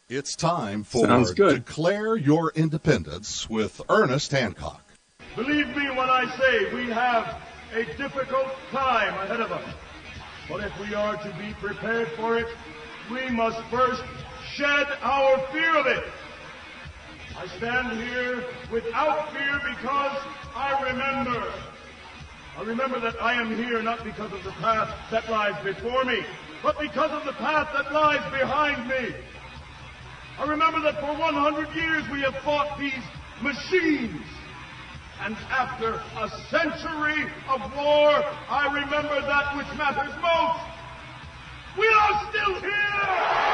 It's time for Declare Your Independence with Ernest Hancock. Believe me when I say we have a difficult time ahead of us. But if we are to be prepared for it, we must first shed our fear of it. I stand here without fear because I remember that I am here not because of the path that lies before me, but because of the path that lies behind me. I remember that for 100 years we have fought these machines. And after a century of war, I remember that which matters most. We are still here!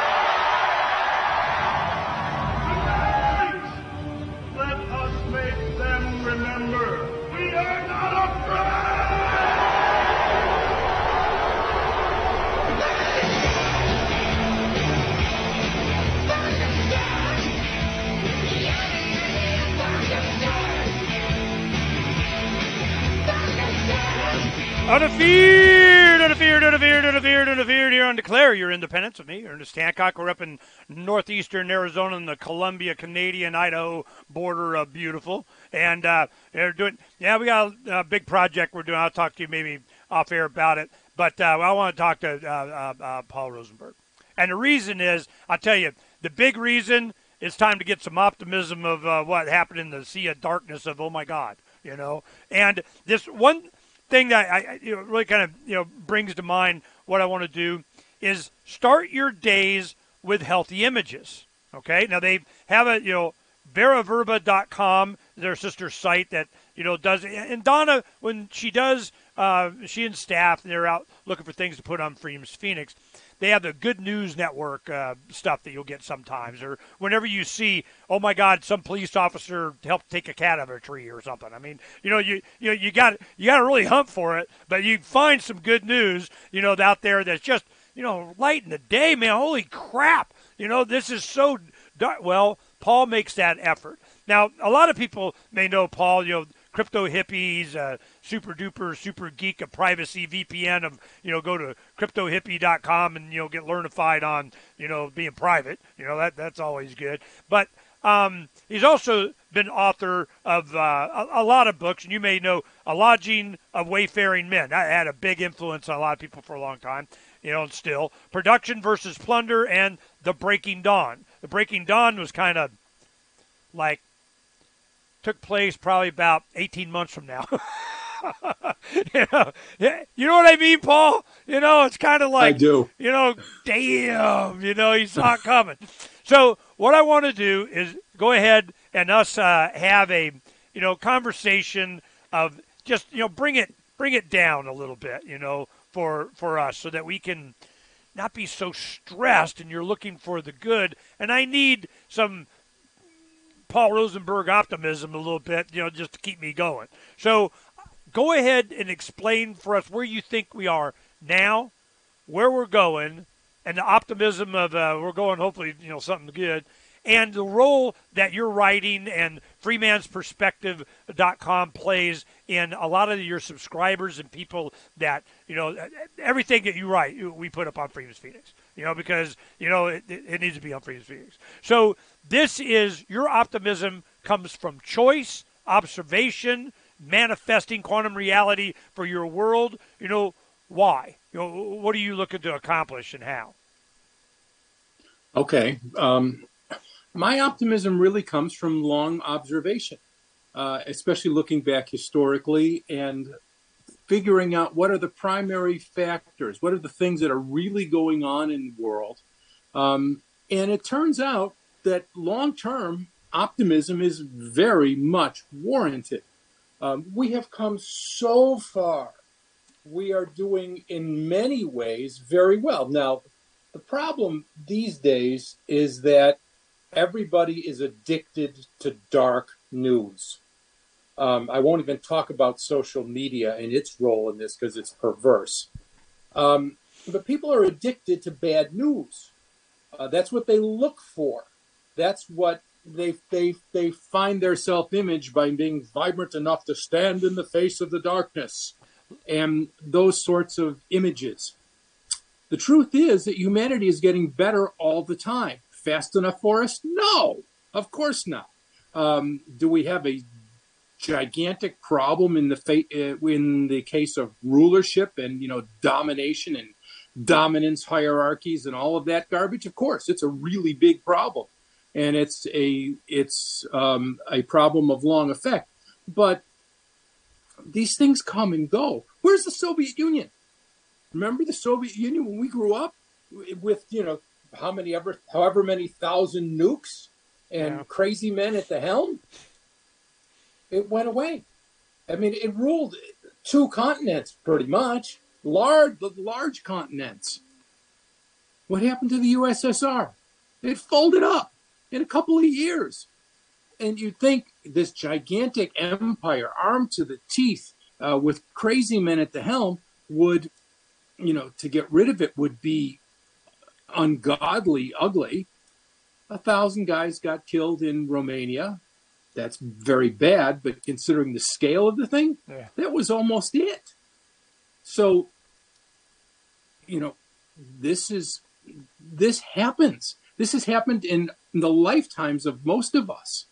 Tonight, let us make them remember we are not afraid! Unafeared here on Declare Your Independence with me, Ernest Hancock. We're up in northeastern Arizona in the Columbia-Canadian-Idaho border, beautiful. And they're doing, we got a big project we're doing. I'll talk to you maybe off air about it. But I want to talk to Paul Rosenberg. And the reason is, I'll tell you, the big reason is time to get some optimism of what happened in the sea of darkness of, oh my God, you know. And this one thing that I really kind of brings to mind what I want to do is start your days with healthy images. Okay, now they have a veraverba.com, their sister site that does, and Donna, when she does, she and staff, they're out looking for things to put on Freedom's Phoenix. They have the Good News Network stuff that you'll get sometimes, or whenever you see, oh my God, some police officer helped take a cat out of a tree or something. I mean, you got to really hunt for it, but you find some good news, out there that's just light in the day, man. Holy crap! This is so dark. Well, Paul makes that effort. Now, a lot of people may know Paul. Crypto hippies, super duper, super geek of privacy, VPN of, go to cryptohippie.com and, get learnified on, being private. That's always good. But he's also been author of a lot of books, and you may know A Lodging of Wayfaring Men. That had a big influence on a lot of people for a long time, and still. Production versus Plunder and The Breaking Dawn. The Breaking Dawn was kind of like, took place probably about 18 months from now. You know what I mean, Paul? It's kind of like, I do. Damn, you saw it coming. So what I want to do is go ahead and us have a, conversation of just, bring it down a little bit, for us so that we can not be so stressed and you're looking for the good. And I need some Paul Rosenberg optimism a little bit, just to keep me going. So go ahead and explain for us where you think we are now, where we're going, and the optimism of we're going hopefully, something good, and the role that your writing and freemansperspective.com plays in a lot of your subscribers and people that, everything that you write, we put up on Freedom's Phoenix, because, it needs to be on Freedom's Phoenix. So this is, your optimism comes from choice, observation, manifesting quantum reality for your world. Why? What are you looking to accomplish and how? Okay. My optimism really comes from long observation, especially looking back historically and figuring out what are the primary factors, what are the things that are really going on in the world. And it turns out that long-term optimism is very much warranted. We have come so far. We are doing, in many ways, very well. Now, the problem these days is that everybody is addicted to dark news. I won't even talk about social media and its role in this because it's perverse. But people are addicted to bad news. That's what they look for. That's what they find their self-image by being vibrant enough to stand in the face of the darkness and those sorts of images. The truth is that humanity is getting better all the time. fast enough for us? No, of course not. Do we have a gigantic problem in the case of rulership and domination and dominance hierarchies and all of that garbage? Of course, it's a really big problem, and it's a problem of long effect. But these things come and go. Where's the Soviet Union? Remember the Soviet Union when we grew up with however many thousand nukes and crazy men at the helm? It went away. I mean, it ruled 2 continents pretty much, large continents. What happened to the USSR? It folded up in a couple of years. And you'd think this gigantic empire, armed to the teeth, with crazy men at the helm, would, to get rid of it would be ungodly ugly. 1,000 guys got killed in Romania. That's very bad, but considering the scale of the thing, that was almost it. So, this happens. This has happened in the lifetimes of most of us.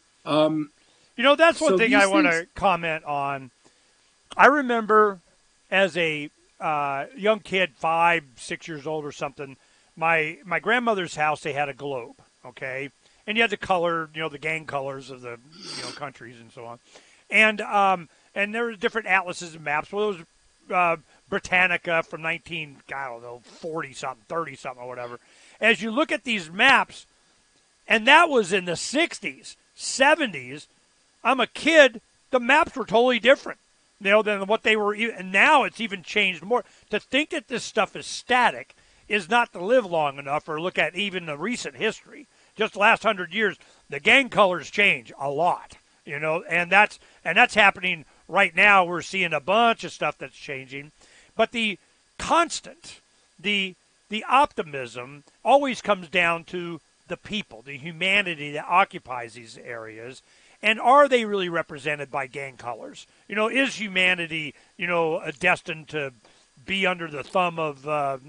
That's one thing I want to comment on. I remember as a young kid, 5, 6 years old or something, my grandmother's house, they had a globe, okay? And you had the color, the gang colors of the, countries and so on. And there were different atlases and maps. Well, there was Britannica from 40-something, 30-something or whatever. As you look at these maps, and that was in the 60s, 70s, I'm a kid, the maps were totally different, than what they were. And now it's even changed more. To think that this stuff is static is not to live long enough or look at even the recent history. Just the last 100 years, the gang colors change a lot, and that's happening right now. We're seeing a bunch of stuff that's changing, but the constant, the optimism always comes down to the people, the humanity that occupies these areas, and are they really represented by gang colors? Is humanity, destined to be under the thumb of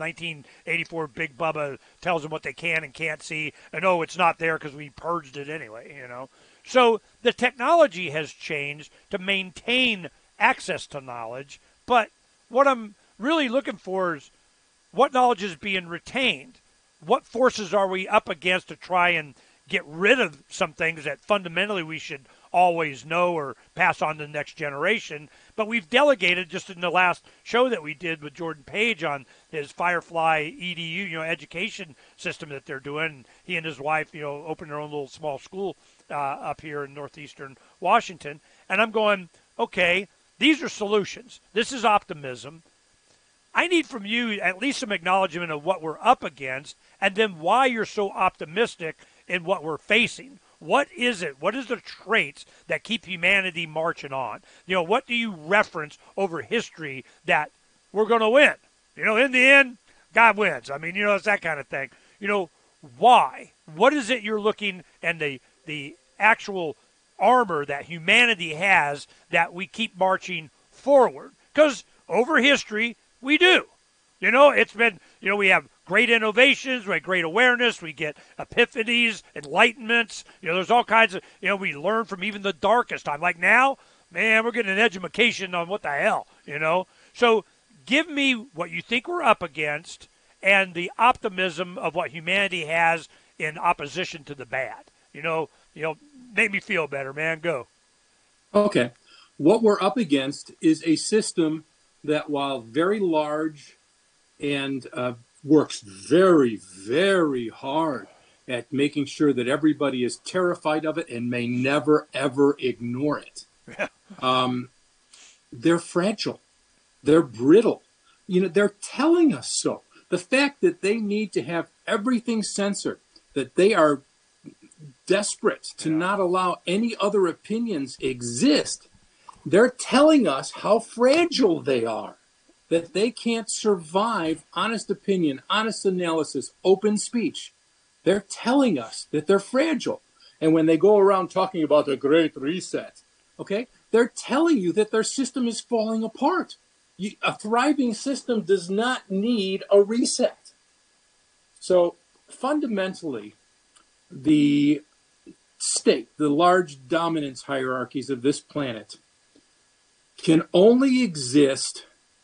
1984 Big Bubba tells them what they can and can't see, and it's not there because we purged it anyway, So the technology has changed to maintain access to knowledge, but what I'm really looking for is what knowledge is being retained. What forces are we up against to try and get rid of some things that fundamentally we should always know or pass on to the next generation? But we've delegated, just in the last show that we did with Jordan Page on his Firefly EDU, education system that they're doing. He and his wife, opened their own little small school up here in northeastern Washington. And I'm going, okay, these are solutions. This is optimism. I need from you at least some acknowledgement of what we're up against and then why you're so optimistic in what we're facing. What is it? What is the traits that keep humanity marching on? What do you reference over history that we're going to win? In the end, God wins. I mean, it's that kind of thing. Why? What is it you're looking and the actual armor that humanity has that we keep marching forward? Because over history, we do. It's been, we have great innovations, we have great awareness, we get epiphanies, enlightenments. There's all kinds of, we learn from even the darkest time. Like now, man, we're getting an education on what the hell, So give me what you think we're up against and the optimism of what humanity has in opposition to the bad. Make me feel better, man. Go. Okay. What we're up against is a system that, while very large and works very, very hard at making sure that everybody is terrified of it and may never, ever ignore it. They're fragile. They're brittle. They're telling us so. The fact that they need to have everything censored, that they are desperate to not allow any other opinions exist, they're telling us how fragile they are, that they can't survive honest opinion, honest analysis, open speech. They're telling us that they're fragile. And when they go around talking about the Great Reset, okay, they're telling you that their system is falling apart. A thriving system does not need a reset. So fundamentally, the state, the large dominance hierarchies of this planet, can only exist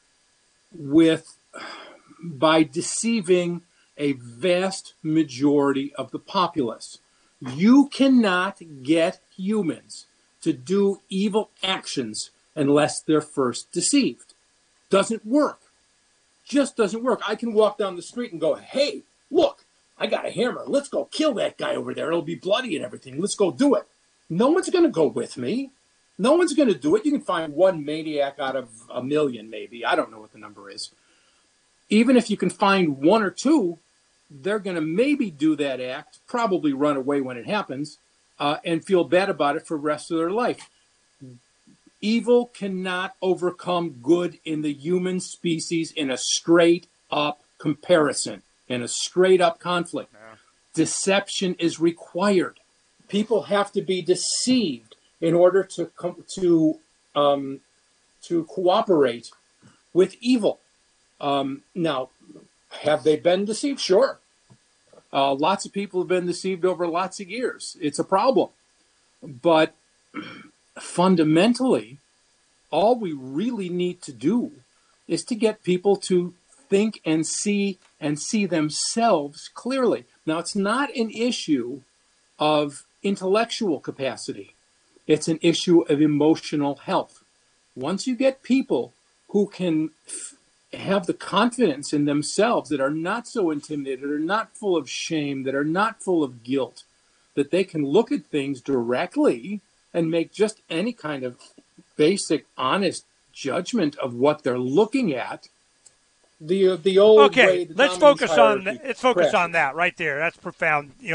by deceiving a vast majority of the populace. You cannot get humans to do evil actions unless they're first deceived. Doesn't work. Just doesn't work. I can walk down the street and go, hey, look, I got a hammer. Let's go kill that guy over there. It'll be bloody and everything. Let's go do it. No one's going to go with me. No one's going to do it. You can find one maniac out of a million, maybe. I don't know what the number is. Even if you can find one or two, they're going to maybe do that act, probably run away when it happens, and feel bad about it for the rest of their life. Evil cannot overcome good in the human species in a straight-up comparison, in a straight-up conflict. Yeah. Deception is required. People have to be deceived in order to cooperate with evil. Now, have they been deceived? Sure. Lots of people have been deceived over lots of years. It's a problem. But fundamentally, all we really need to do is to get people to think and see themselves clearly. Now, it's not an issue of intellectual capacity. It's an issue of emotional health. Once you get people who can have the confidence in themselves, that are not so intimidated, are not full of shame, that are not full of guilt, that they can look at things directly and make just any kind of basic, honest judgment of what they're looking at. The old way. Okay, let's focus on that right there. That's profound. You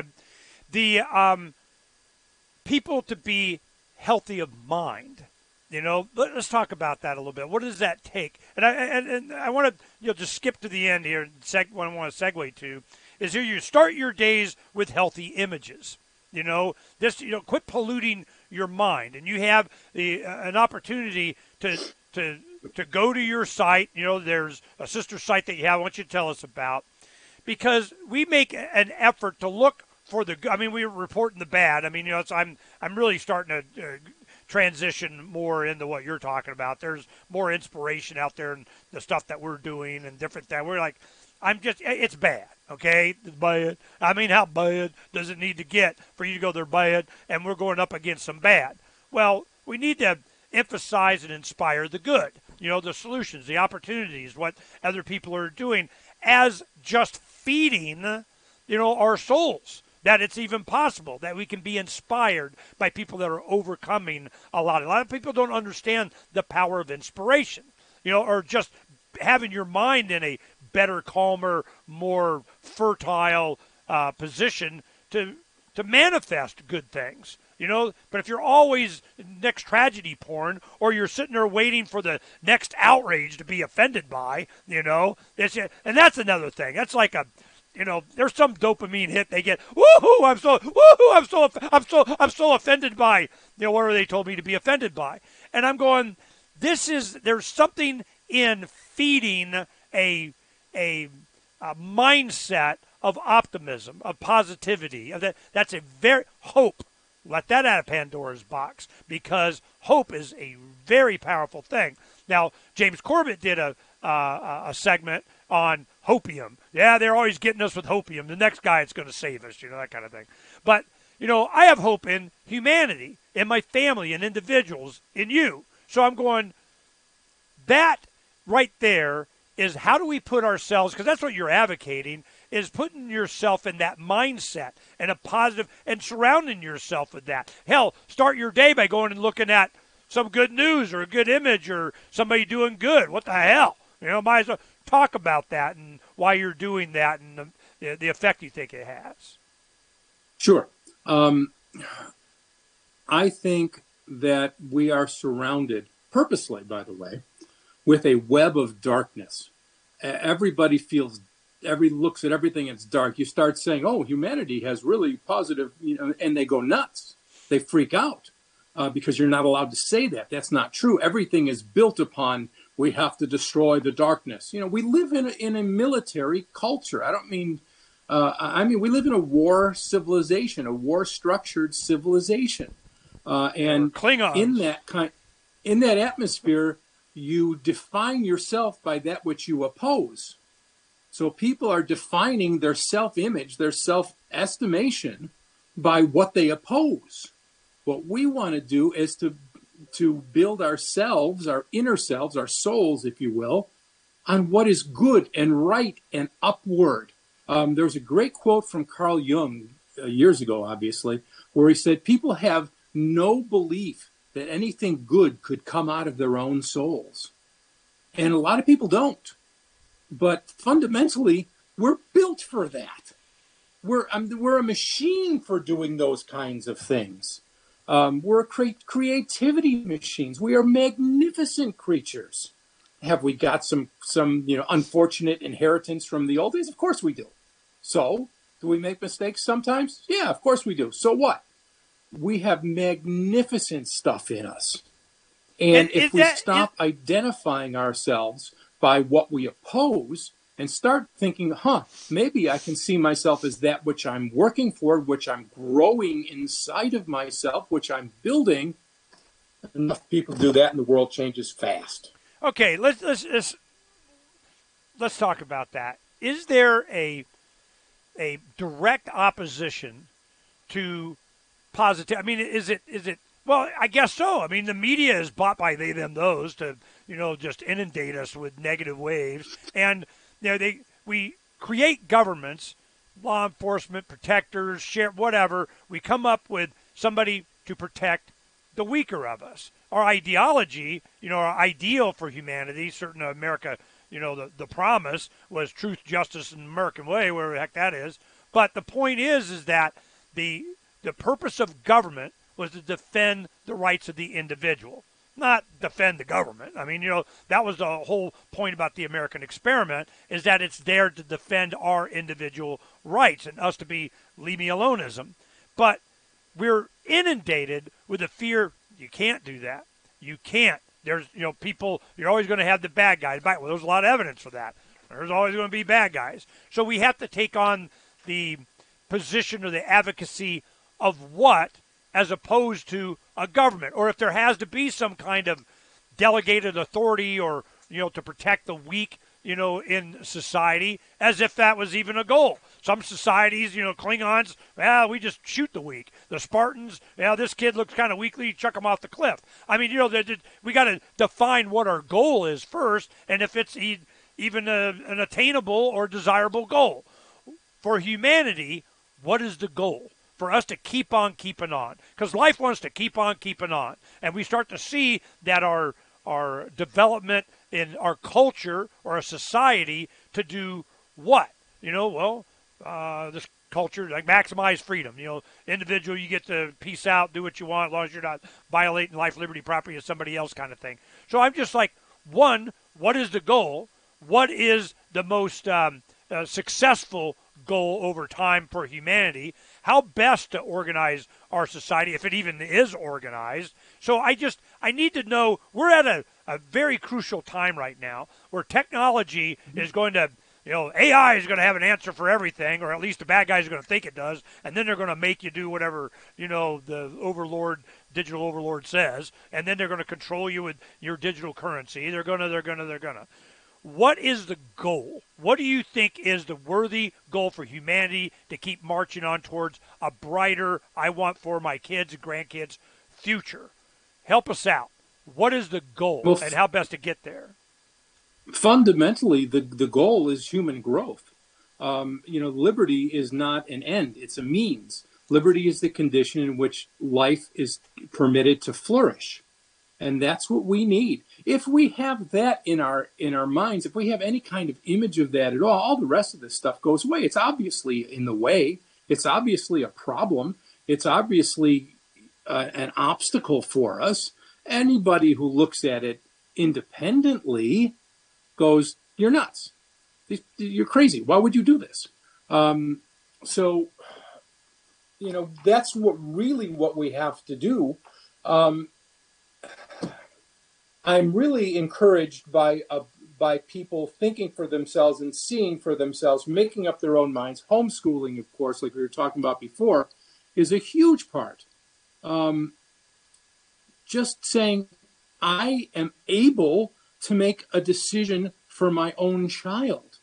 know, people to be healthy of mind. You know, let's talk about that a little bit. What does that take? And I want to just skip to the end here. What I want to segue to is here. You start your days with healthy images. You know, quit polluting your mind, and you have an opportunity to go to your site. You know, there's a sister site that you have. I want you to tell us about, because we make an effort to look for the good. I mean, we're reporting the bad. I mean, you know, I'm really starting to transition more into what you're talking about. There's more inspiration out there in the stuff that we're doing and different things. We're like, it's bad, okay? It's bad. I mean, how bad does it need to get for you to go there bad? And we're going up against some bad. Well, we need to emphasize and inspire the good, you know, the solutions, the opportunities, what other people are doing, as just feeding, you know, our souls. That it's even possible that we can be inspired by people that are overcoming a lot. A lot of people don't understand the power of inspiration, you know, or just having your mind in a better, calmer, more fertile position to manifest good things, you know. But if you're always next tragedy porn, or you're sitting there waiting for the next outrage to be offended by, you know, and that's another thing. That's like you know, there's some dopamine hit they get. Woohoo! I'm so offended by, you know, whatever they told me to be offended by. And I'm going, there's something in feeding a mindset of optimism, of positivity. That's a very hope. Let that out of Pandora's box, because hope is a very powerful thing. Now, James Corbett did a segment on hopium. Yeah, they're always getting us with hopium. The next guy is going to save us, you know, that kind of thing. But, you know, I have hope in humanity, in my family, in individuals, in you. So I'm going, that right there is how do we put ourselves, because that's what you're advocating, is putting yourself in that mindset and a positive, and surrounding yourself with that. Hell, start your day by going and looking at some good news or a good image or somebody doing good. What the hell? You know, might as well talk about that and why you're doing that and the effect you think it has. Sure. I think that we are surrounded, purposely, by the way, with a web of darkness. Everybody looks at everything, it's dark. You start saying, oh, humanity has really positive, you know, and they go nuts. They freak out because you're not allowed to say that. That's not true. Everything is built upon, we have to destroy the darkness. You know, we live in a military culture. I don't mean I mean, we live in a war civilization, a war-structured civilization, and Klingons. In that atmosphere, you define yourself by that which you oppose. So people are defining their self-image, their self-estimation by what they oppose. What we want to do is to build ourselves, our inner selves, our souls, if you will, on what is good and right and upward. There's a great quote from Carl Jung years ago, obviously, where he said, people have no belief that anything good could come out of their own souls. And a lot of people don't. But fundamentally, we're built for that. We're a machine for doing those kinds of things. We're creativity machines. We are magnificent creatures. Have we got some unfortunate inheritance from the old days? Of course we do. So, do we make mistakes sometimes? Yeah, of course we do. So what? We have magnificent stuff in us. And if we stop identifying ourselves by what we oppose and start thinking, maybe I can see myself as that which I'm working for, which I'm growing inside of myself, which I'm building, enough people do that and the world changes fast. Okay, let's talk about that. Is there a direct opposition to positive? I mean, is it? Well, I guess so. I mean, the media is bought by they, them, those to just inundate us with negative waves, and we create governments, law enforcement, protectors, sheriff, whatever. We come up with somebody to protect the weaker of us. Our ideology, our ideal for humanity, certain America, the promise was truth, justice, and the American way, wherever the heck that is. But the point is that the purpose of government was to defend the rights of the individual, not defend the government. I mean, that was the whole point about the American experiment, is that it's there to defend our individual rights and us to be leave me aloneism. But we're inundated with the fear you can't do that. You can't. There's, people, you're always going to have the bad guys. Well, there's a lot of evidence for that. There's always going to be bad guys. So we have to take on the position or the advocacy of what, as opposed to a government. Or if there has to be some kind of delegated authority or, to protect the weak, in society, as if that was even a goal. Some societies, Klingons, we just shoot the weak. The Spartans, this kid looks kind of weakly, chuck him off the cliff. I mean, we got to define what our goal is first, and if it's even an attainable or desirable goal. For humanity, what is the goal? For us to keep on keeping on. Because life wants to keep on keeping on. And we start to see that our development in our culture or a society to do what? This culture, like maximize freedom. Individual, you get to peace out, do what you want, as long as you're not violating life, liberty, property of somebody else kind of thing. So I'm just like, one, what is the goal? What is the most successful goal over time for humanity? How best to organize our society, if it even is organized. So I need to know, we're at a very crucial time right now where technology is going to, AI is going to have an answer for everything, or at least the bad guys are going to think it does, and then they're going to make you do whatever, the digital overlord says, and then they're going to control you with your digital currency. They're going to. What is the goal? What do you think is the worthy goal for humanity to keep marching on towards a brighter, I want for my kids and grandkids, future? Help us out. What is the goal, and how best to get there? Fundamentally, the goal is human growth. Liberty is not an end, it's a means. Liberty is the condition in which life is permitted to flourish. And that's what we need. If we have that in our minds, if we have any kind of image of that at all the rest of this stuff goes away. It's obviously in the way. It's obviously a problem. It's obviously an obstacle for us. Anybody who looks at it independently goes, "You're nuts. You're crazy. Why would you do this?" So, that's what we have to do. I'm really encouraged by by people thinking for themselves and seeing for themselves, making up their own minds. Homeschooling, of course, like we were talking about before, is a huge part. Just saying, I am able to make a decision for my own child.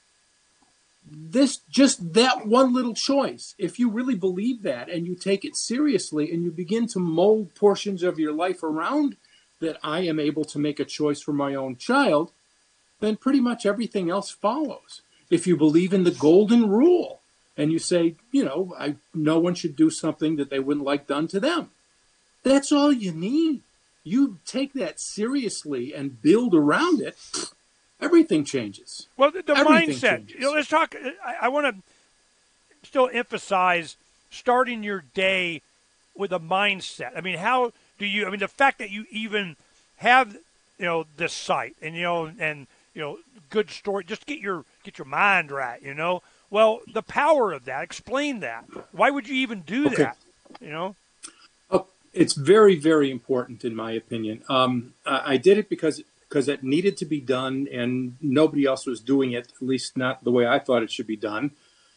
Just that one little choice, if you really believe that and you take it seriously and you begin to mold portions of your life around that I am able to make a choice for my own child, then pretty much everything else follows. If you believe in the golden rule and you say, no one should do something that they wouldn't like done to them, that's all you need. You take that seriously and build around it, everything changes. Well, the mindset. Let's talk. I want to still emphasize starting your day with a mindset. I mean, how do you? I mean, the fact that you even have this site and good story. Just get your mind right. Well, the power of that. Explain that. Why would you even do that? It's very, very important, in my opinion. I did it because it needed to be done, and nobody else was doing it, at least not the way I thought it should be done.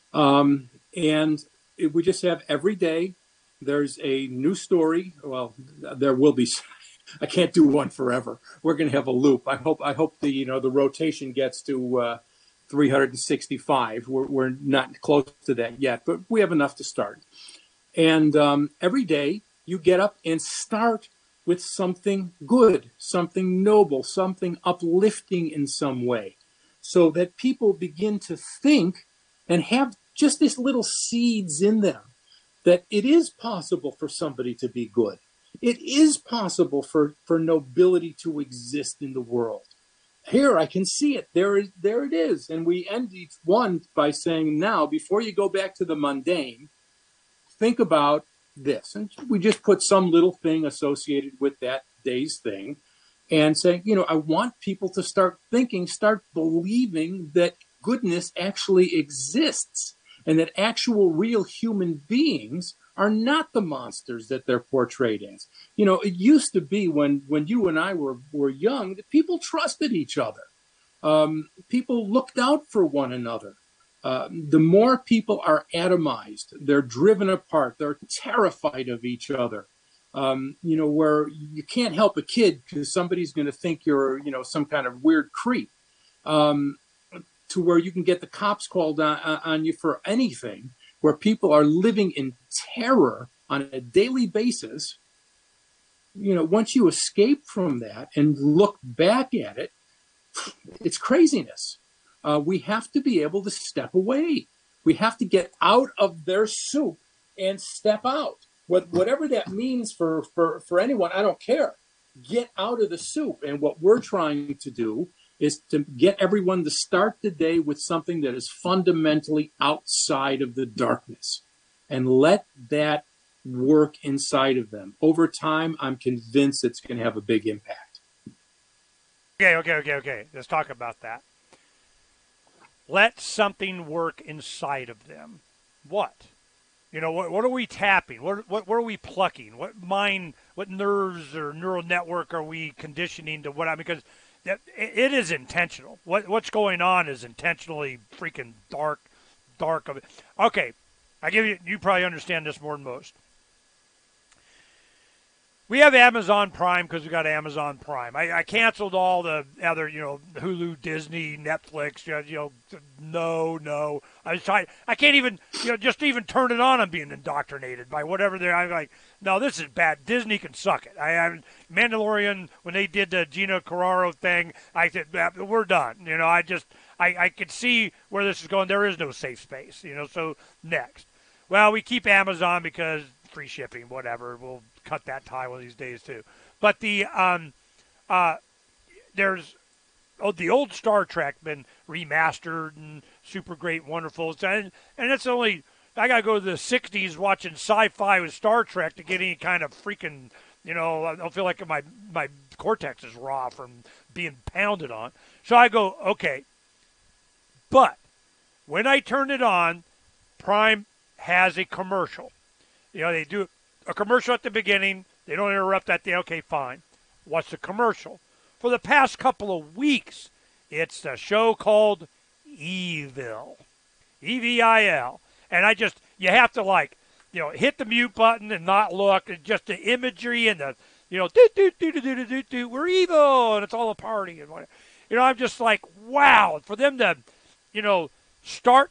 We just have every day, there's a new story. Well, there will be. I can't do one forever. We're going to have a loop. I hope the rotation gets to 365. We're not close to that yet, but we have enough to start. And every day, you get up and start with something good, something noble, something uplifting in some way, so that people begin to think and have just these little seeds in them that it is possible for somebody to be good. It is possible for nobility to exist in the world. Here, I can see it. There it is. And we end each one by saying, now, before you go back to the mundane, think about this. And we just put some little thing associated with that day's thing and say, I want people to start thinking, start believing that goodness actually exists and that actual real human beings are not the monsters that they're portrayed as. It used to be when you and I were young that people trusted each other. People looked out for one another. The more people are atomized, they're driven apart, they're terrified of each other, where you can't help a kid because somebody's going to think you're, some kind of weird creep, to where you can get the cops called on you for anything, where people are living in terror on a daily basis. Once you escape from that and look back at it, it's craziness. We have to be able to step away. We have to get out of their soup and step out. Whatever that means for anyone, I don't care. Get out of the soup. And what we're trying to do is to get everyone to start the day with something that is fundamentally outside of the darkness and let that work inside of them. Over time, I'm convinced it's going to have a big impact. Okay. Let's talk about that. Let something work inside of them. What? What are we tapping? What are we plucking? What nerves or neural network are we conditioning to what? Because it is intentional. What's going on is intentionally freaking dark of it. Okay, I give you probably understand this more than most. We have Amazon Prime because we got Amazon Prime. I canceled all the other, Hulu, Disney, Netflix. No. I was trying. I can't even, just even turn it on. I'm being indoctrinated by whatever they're. I'm like, no, this is bad. Disney can suck it. Mandalorian, when they did the Gina Carrero thing, I said we're done. I could see where this is going. There is no safe space. So next. Well, we keep Amazon because free shipping, whatever. We'll cut that tie one of these days too. But the there's the old Star Trek been remastered and super great, wonderful, and it's only I gotta go to the '60s watching sci-fi with Star Trek to get any kind of freaking I don't feel like my cortex is raw from being pounded on. So I go okay, but when I turn it on, Prime has a commercial. They do a commercial at the beginning. They don't interrupt that. Okay, fine. What's the commercial? For the past couple of weeks, It's a show called Evil. Evil. And you have to hit the mute button and not look. And just the imagery and the, we're evil and it's all a party and whatever. I'm just like, wow, for them to, start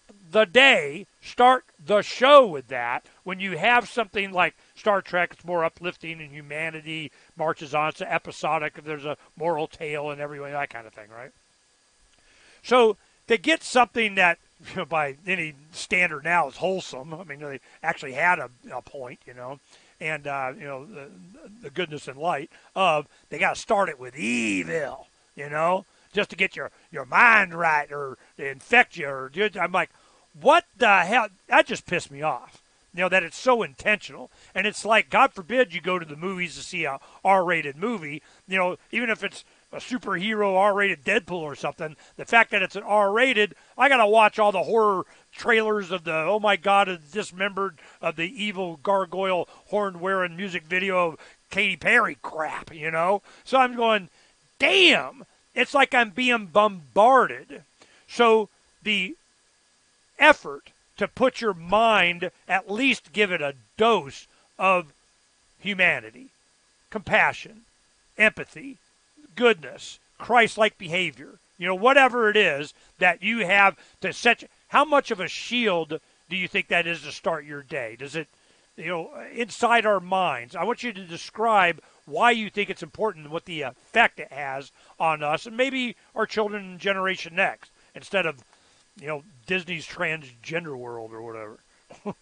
the show with that when you have something like Star Trek, it's more uplifting and humanity marches on. It's episodic. There's a moral tale and everything, that kind of thing, right? So to get something that, by any standard now is wholesome. I mean, they actually had a point, and, the goodness and light of they got to start it with evil, just to get your mind right or infect you. I'm like, what the hell? That just pissed me off, that it's so intentional. And it's like, God forbid you go to the movies to see a R-rated movie, even if it's a superhero R-rated Deadpool or something, the fact that it's an R-rated, I got to watch all the horror trailers of the, oh my God, it's dismembered of the evil gargoyle horn-wearing music video of Katy Perry crap, So I'm going, damn, it's like I'm being bombarded. So the effort to put your mind, at least give it a dose of humanity, compassion, empathy, goodness, Christ-like behavior, whatever it is that you have to set. How much of a shield do you think that is to start your day? Does it, inside our minds? I want you to describe why you think it's important and what the effect it has on us and maybe our children and generation next, instead of, Disney's transgender world or whatever.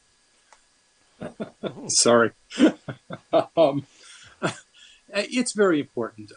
Sorry. It's very important.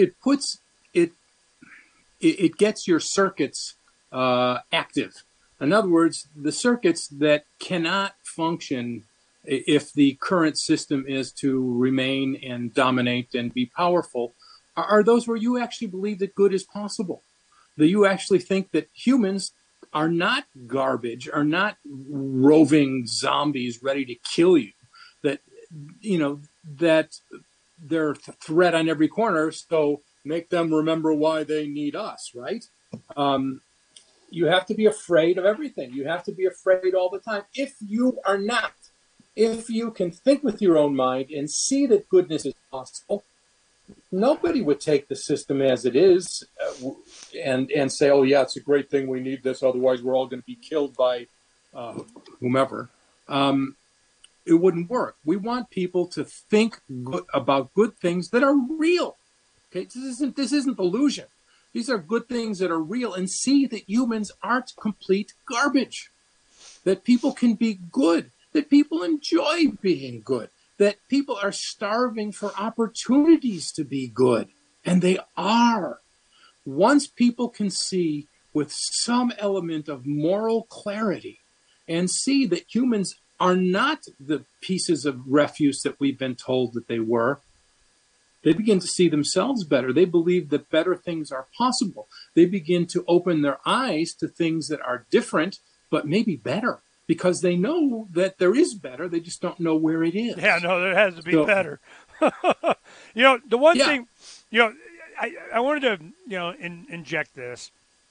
It gets your circuits active. In other words, the circuits that cannot function if the current system is to remain and dominate and be powerful are those where you actually believe that good is possible, that you actually think that humans are not garbage, are not roving zombies ready to kill you, that they're a threat on every corner, so make them remember why they need us, right? You have to be afraid of everything. You have to be afraid all the time. If you are not, if you can think with your own mind and see that goodness is possible, nobody would take the system as it is and say, oh, yeah, it's a great thing, we need this, otherwise we're all going to be killed by whomever. It wouldn't work. We want people to think about good things that are real. Okay, this isn't illusion. These are good things that are real, and see that humans aren't complete garbage. That people can be good. That people enjoy being good. That people are starving for opportunities to be good, and they are. Once people can see with some element of moral clarity and see that humans are not the pieces of refuse that we've been told that they were, they begin to see themselves better. They believe that better things are possible. They begin to open their eyes to things that are different, but maybe better, because they know that there is better. They just don't know where it is. Yeah, no, there has to be better. The one thing, I wanted to, inject this.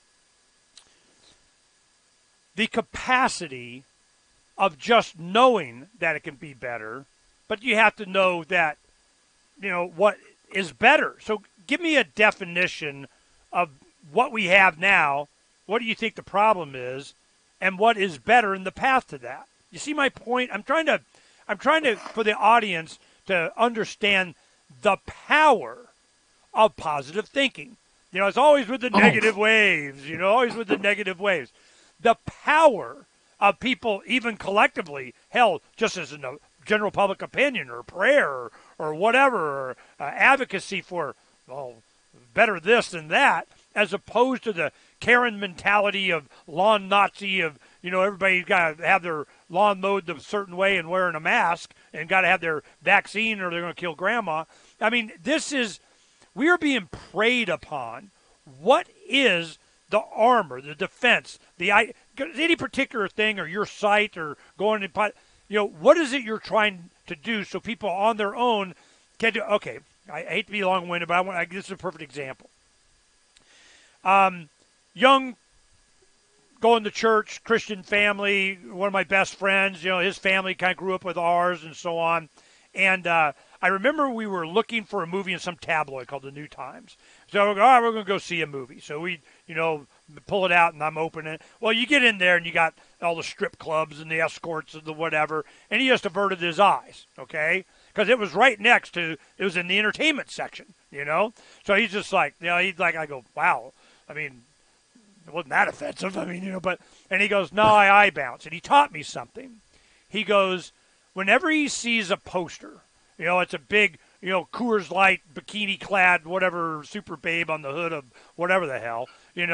The capacity of just knowing that it can be better, but you have to know that, what is better. So give me a definition of what we have now. What do you think the problem is, and what is better in the path to that? You see my point? I'm trying to for the audience to understand the power of positive thinking. It's always with the negative waves, always with the negative waves. The power of people, even collectively, hell, just as in the general public opinion or prayer or whatever, or advocacy for, better this than that, as opposed to the Karen mentality of lawn Nazi of, everybody's got to have their lawn mowed a certain way and wearing a mask and got to have their vaccine or they're going to kill grandma. I mean, we are being preyed upon. What is the armor, the defense, any particular thing or your site or going to, what is it you're trying to do so people on their own can do? Okay, I hate to be long-winded, but this is a perfect example. young, going to church, Christian family, one of my best friends, his family kind of grew up with ours and so on. And I remember we were looking for a movie in some tabloid called the New Times. So all right, we're going to go see a movie. So we, pull it out and I'm opening it. Well, you get in there and you got all the strip clubs and the escorts and the whatever. And he just averted his eyes, okay? Because it was right next to, it was in the entertainment section, So he's just like, I go, wow. I mean, it wasn't that offensive. I mean, and he goes, no, I eye bounce. And he taught me something. He goes, whenever he sees a poster, it's a big, Coors Light, bikini-clad, whatever, super babe on the hood of whatever the hell,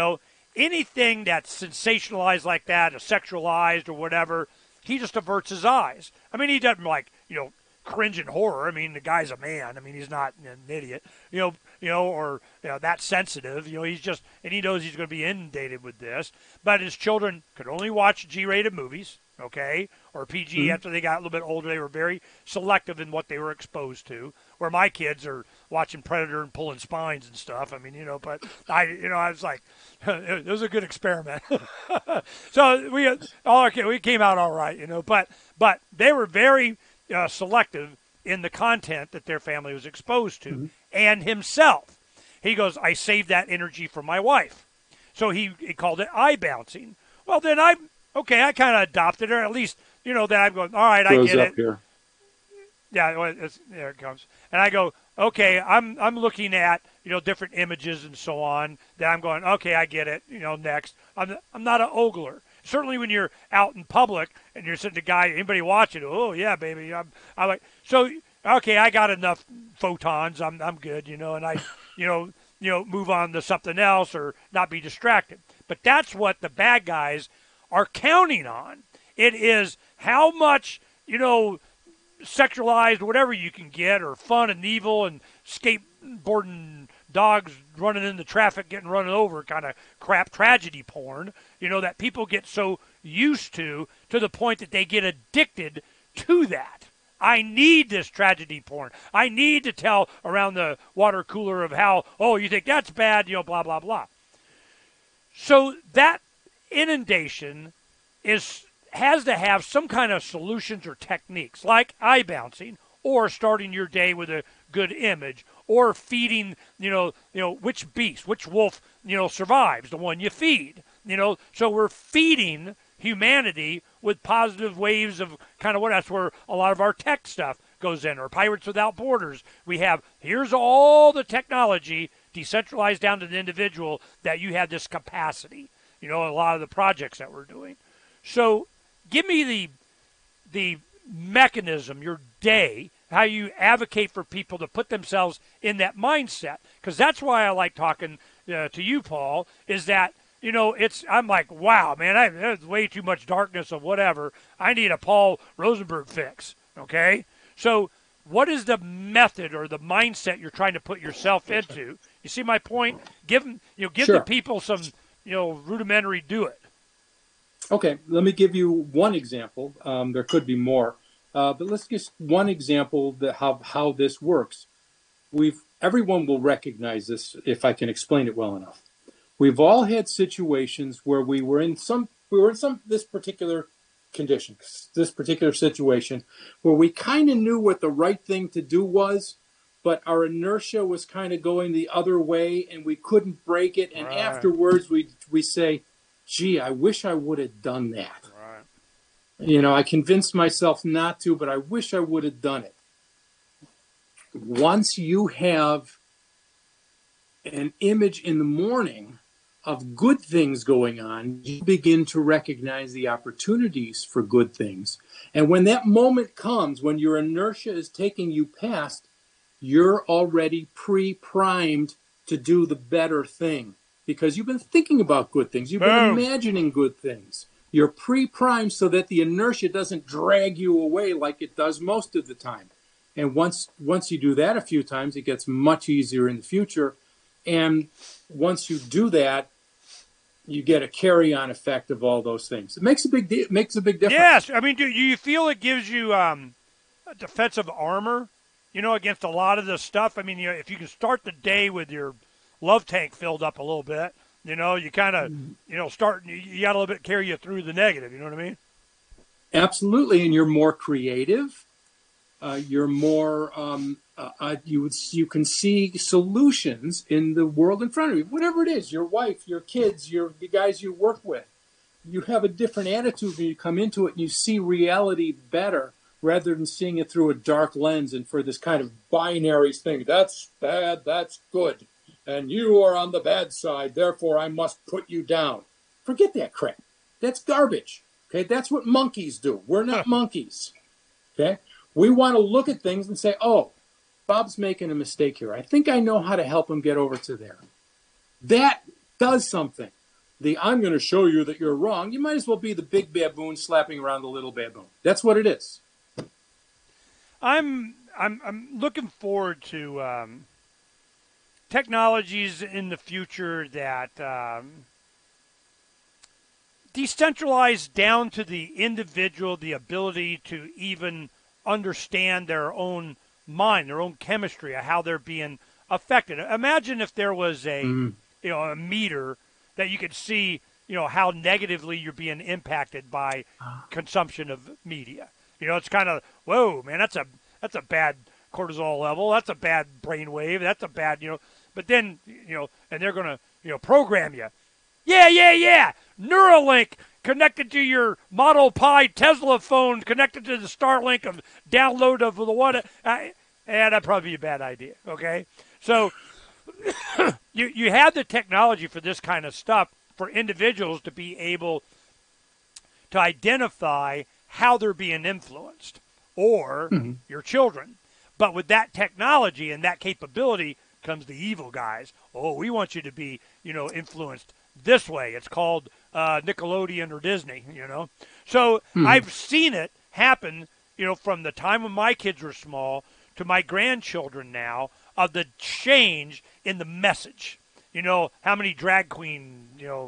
anything that's sensationalized like that, or sexualized or whatever, he just averts his eyes. I mean, he doesn't cringe in horror. I mean, the guy's a man. I mean, he's not an idiot, or that sensitive. He's just, and he knows he's going to be inundated with this. But his children could only watch G-rated movies, okay, or PG. After they got a little bit older, they were very selective in what they were exposed to. Where my kids are watching Predator and pulling spines and stuff. I mean, but I was like, it was a good experiment. So we came out all right, but they were very selective in the content that their family was exposed to, and himself. He goes, I saved that energy for my wife. So he called it eye bouncing. Well, then I kind of adopted it, or at least, that I'm going, all right, I get it. Here. Yeah, there it comes. And I go, okay, I'm looking at, different images and so on, that I'm going, okay, I get it, next. I'm not an ogler. Certainly when you're out in public and you're sitting a guy, anybody watching, oh, yeah, baby. I'm like, so, okay, I got enough photons. I'm good, and I, move on to something else or not be distracted. But that's what the bad guys are counting on. It is how much, sexualized whatever you can get, or fun and evil and skateboarding dogs running into traffic getting run over kind of crap tragedy porn, that people get so used to the point that they get addicted to that. I need this tragedy porn. I need to tell around the water cooler of how, oh, you think that's bad, blah, blah, blah. So that inundation has to have some kind of solutions or techniques, like eye bouncing, or starting your day with a good image, or feeding, which beast, which wolf, survives, the one you feed. So we're feeding humanity with positive waves of kind of what, that's where a lot of our tech stuff goes in, or Pirates Without Borders. We have, here's all the technology decentralized down to the individual, that you have this capacity, a lot of the projects that we're doing. So give me the mechanism, your day, how you advocate for people to put themselves in that mindset. Because that's why I like talking to you, Paul, is that, I'm like, wow, man, there's way too much darkness of whatever. I need a Paul Rosenberg fix, okay? So what is the method or the mindset you're trying to put yourself into? You see my point? Give Sure. the people some, rudimentary do it. Okay, let me give you one example. There could be more, but let's just one example that how this works. Everyone will recognize this if I can explain it well enough. We've all had situations where we were in this particular condition, this particular situation, where we kind of knew what the right thing to do was, but our inertia was kind of going the other way, and we couldn't break it. And afterwards, we say, gee, I wish I would have done that. Right. I convinced myself not to, but I wish I would have done it. Once you have an image in the morning of good things going on, you begin to recognize the opportunities for good things. And when that moment comes, when your inertia is taking you past, you're already pre-primed to do the better thing. Because you've been thinking about good things. You've been imagining good things. You're pre-primed so that the inertia doesn't drag you away like it does most of the time. And once you do that a few times, it gets much easier in the future. And once you do that, you get a carry-on effect of all those things. It makes a big difference. Yes. I mean, do you feel it gives you a defensive armor, against a lot of this stuff? I mean, if you can start the day with your love tank filled up a little bit, You kind of, start, you got a little bit carry you through the negative. You know what I mean? Absolutely. And you're more creative. You're more, you can see solutions in the world in front of you. Whatever it is, your wife, your kids, the guys you work with. You have a different attitude when you come into it and you see reality better rather than seeing it through a dark lens and for this kind of binary thing. That's bad, that's good. And you are on the bad side, therefore I must put you down. Forget that crap. That's garbage. Okay, that's what monkeys do. We're not monkeys. Okay, we want to look at things and say, oh, Bob's making a mistake here. I think I know how to help him get over to there. That does something. I'm going to show you that you're wrong. You might as well be the big baboon slapping around the little baboon. That's what it is. I'm looking forward to technologies in the future that decentralize down to the individual the ability to even understand their own mind, their own chemistry, of how they're being affected. Imagine if there was a meter that you could see, how negatively you're being impacted by consumption of media. It's kind of, whoa, man, that's a bad cortisol level. That's a bad brainwave. That's a bad, but then, and they're going to, program you. Yeah. Neuralink connected to your Model Pi Tesla phone, connected to the Starlink of download of the one. That'd probably be a bad idea. Okay. So you have the technology for this kind of stuff for individuals to be able to identify how they're being influenced, or your children. But with that technology and that capability comes the evil guys. Oh, we want you to be, influenced this way. It's called Nickelodeon or Disney, So I've seen it happen, from the time when my kids were small to my grandchildren now, of the change in the message. How many drag queen,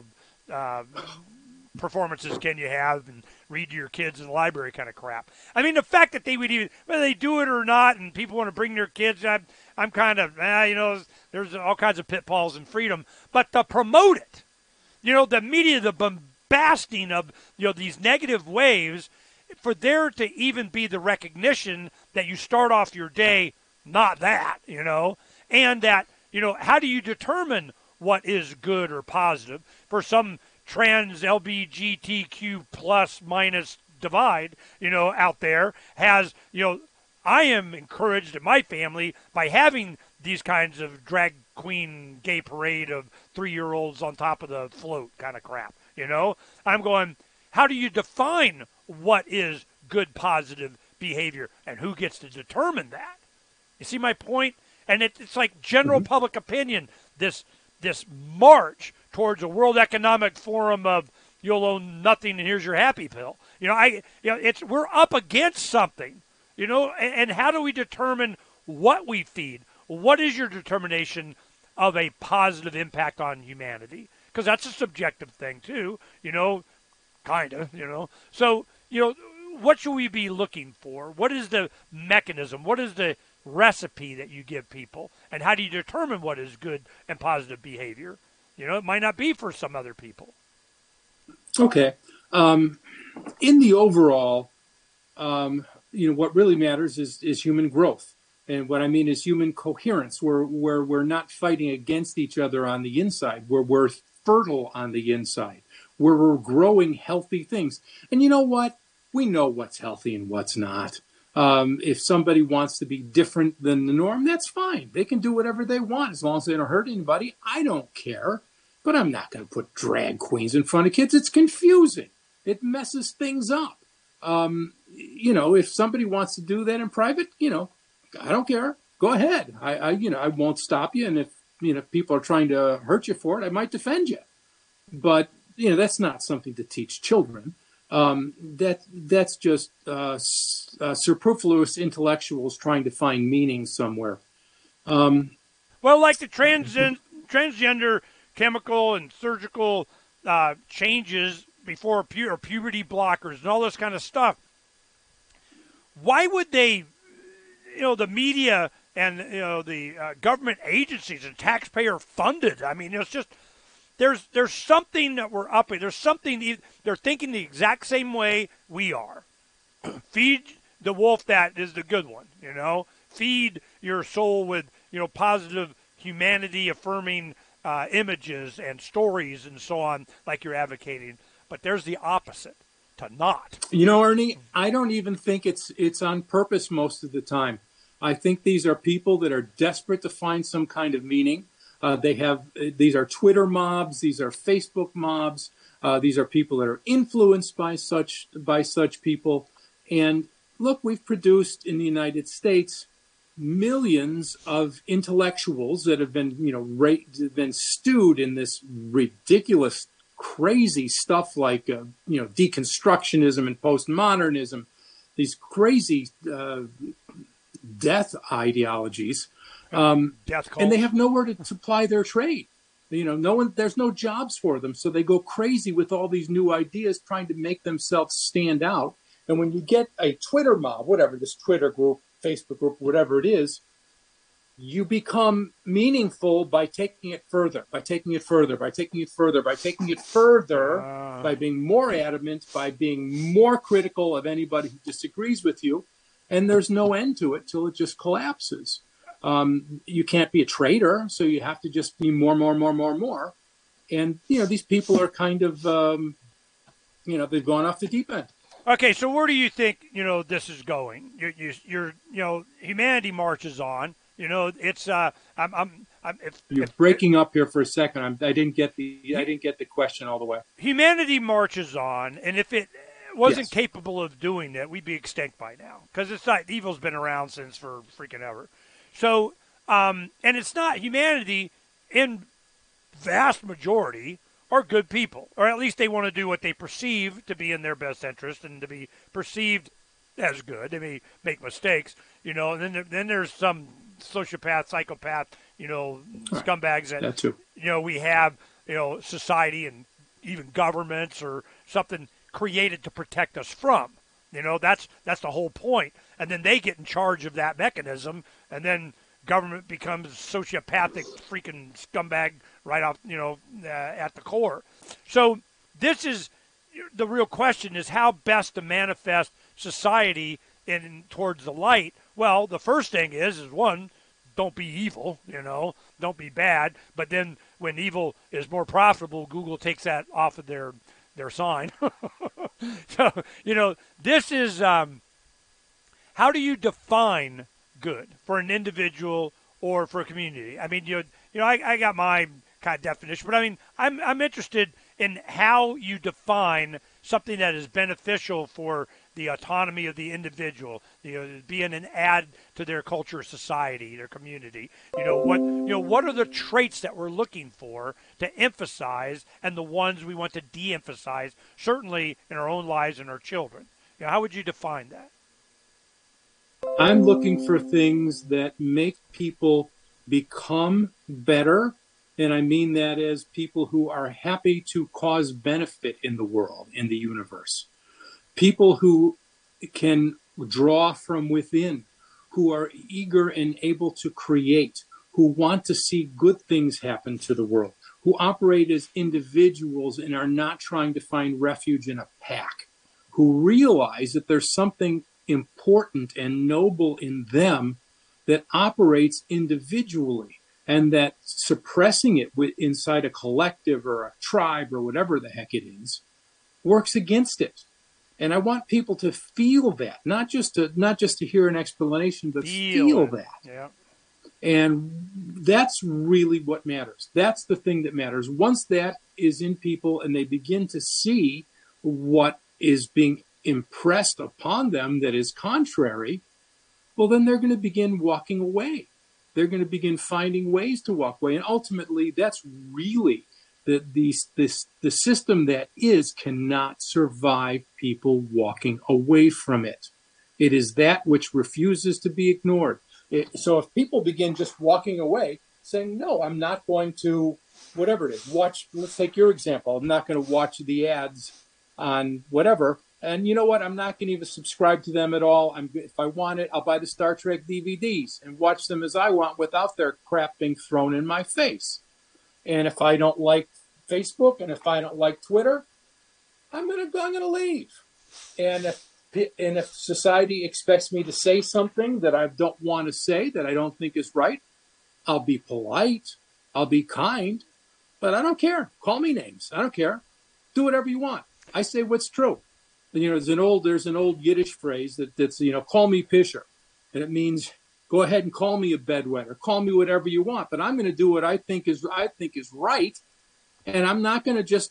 performances can you have and read to your kids in the library kind of crap. I mean, the fact that they would even, whether they do it or not, and people want to bring their kids, I'm kind of, there's all kinds of pitfalls in freedom. But to promote it, the media, the bombasting of, these negative waves, for there to even be the recognition that you start off your day not that, and that, how do you determine what is good or positive for some trans LGBTQ plus minus divide, out there has, I am encouraged in my family by having these kinds of drag queen gay parade of 3-year-olds on top of the float kind of crap, I'm going, how do you define what is good positive behavior and who gets to determine that? You see my point? And it's like general public opinion, this march towards a World Economic Forum of you'll own nothing and here's your happy pill. We're up against something, and how do we determine what we feed? What is your determination of a positive impact on humanity? Because that's a subjective thing too, kind of, So, what should we be looking for? What is the mechanism? What is the recipe that you give people? And how do you determine what is good and positive behavior? It might not be for some other people. Okay. In the overall, what really matters is human growth. And what I mean is human coherence, where we're not fighting against each other on the inside, where we're fertile on the inside, where we're growing healthy things. And you know what? We know what's healthy and what's not. If somebody wants to be different than the norm, that's fine. They can do whatever they want as long as they don't hurt anybody. I don't care. But I'm not going to put drag queens in front of kids. It's confusing. It messes things up. If somebody wants to do that in private, I don't care. Go ahead. I won't stop you. And if people are trying to hurt you for it, I might defend you. But, that's not something to teach children. That's just superfluous intellectuals trying to find meaning somewhere. Well, like the transgender chemical and surgical changes before puberty blockers and all this kind of stuff. Why would they, the media and the government agencies and taxpayer funded? I mean, it's just there's something that we're up. There's something they're thinking the exact same way we are. Feed the wolf that is the good one, Feed your soul with, positive humanity affirming images and stories and so on, like you're advocating. But there's the opposite, to not. Ernie, I don't even think it's on purpose most of the time. I think these are people that are desperate to find some kind of meaning. These are Twitter mobs, these are Facebook mobs, these are people that are influenced by such people. And look, we've produced in the United States millions of intellectuals that have been, been stewed in this ridiculous, crazy stuff like, deconstructionism and postmodernism, these crazy death ideologies. Death and they have nowhere to supply their trade. There's no jobs for them. So they go crazy with all these new ideas, trying to make themselves stand out. And when you get a Twitter mob, whatever, this Twitter group, Facebook group, whatever it is, you become meaningful by taking it further, by being more adamant, by being more critical of anybody who disagrees with you. And there's no end to it till it just collapses. You can't be a traitor, so you have to just be more. And, these people are kind of, they've gone off the deep end. Okay, so where do you think, this is going? You're humanity marches on. It's You're breaking up here for a second. I didn't get the question all the way. Humanity marches on, and if it wasn't capable of doing that, we'd be extinct by now. Because it's not, evil's been around since for freaking ever. So, and it's not, humanity in vast majority are good people, or at least they want to do what they perceive to be in their best interest and to be perceived as good. They may make mistakes, and then there's some sociopath, psychopath, scumbags that we have, society and even governments or something created to protect us from. That's the whole point. And then they get in charge of that mechanism, and then government becomes sociopathic freaking scumbag right off, at the core. So this is the real question: is how best to manifest society towards the light. Well, the first thing is one, don't be evil, don't be bad. But then when evil is more profitable, Google takes that off of their sign. So, this is how do you define good for an individual or for a community? I mean, I got my kind of definition, but I mean, I'm interested in how you define something that is beneficial for the autonomy of the individual, being an add to their culture, society, their community. What are the traits that we're looking for to emphasize, and the ones we want to de-emphasize, certainly in our own lives and our children? How would you define that? I'm looking for things that make people become better, and I mean that as people who are happy to cause benefit in the world, in the universe. People who can draw from within, who are eager and able to create, who want to see good things happen to the world, who operate as individuals and are not trying to find refuge in a pack, who realize that there's something important and noble in them that operates individually, and that suppressing it inside a collective or a tribe or whatever the heck it is works against it. And I want people to feel that, not just to hear an explanation, but feel that. Yeah. And that's really what matters. That's the thing that matters. Once that is in people and they begin to see what is being impressed upon them that is contrary, well, then they're going to begin walking away. They're going to begin finding ways to walk away. And ultimately, that's really the system that is cannot survive people walking away from it. It is that which refuses to be ignored. So if people begin just walking away, saying, no, I'm not going to, whatever it is, watch, let's take your example. I'm not going to watch the ads on whatever. And you know what? I'm not going to even subscribe to them at all. If I want it, I'll buy the Star Trek DVDs and watch them as I want without their crap being thrown in my face. And if I don't like Facebook and if I don't like Twitter, I'm gonna leave. And if society expects me to say something that I don't want to say, that I don't think is right, I'll be polite, I'll be kind, but I don't care. Call me names. I don't care. Do whatever you want. I say what's true. And, there's an old Yiddish phrase that's call me Pisher, and it means go ahead and call me a bedwetter, call me whatever you want, but I'm going to do what I think is right, and I'm not going to just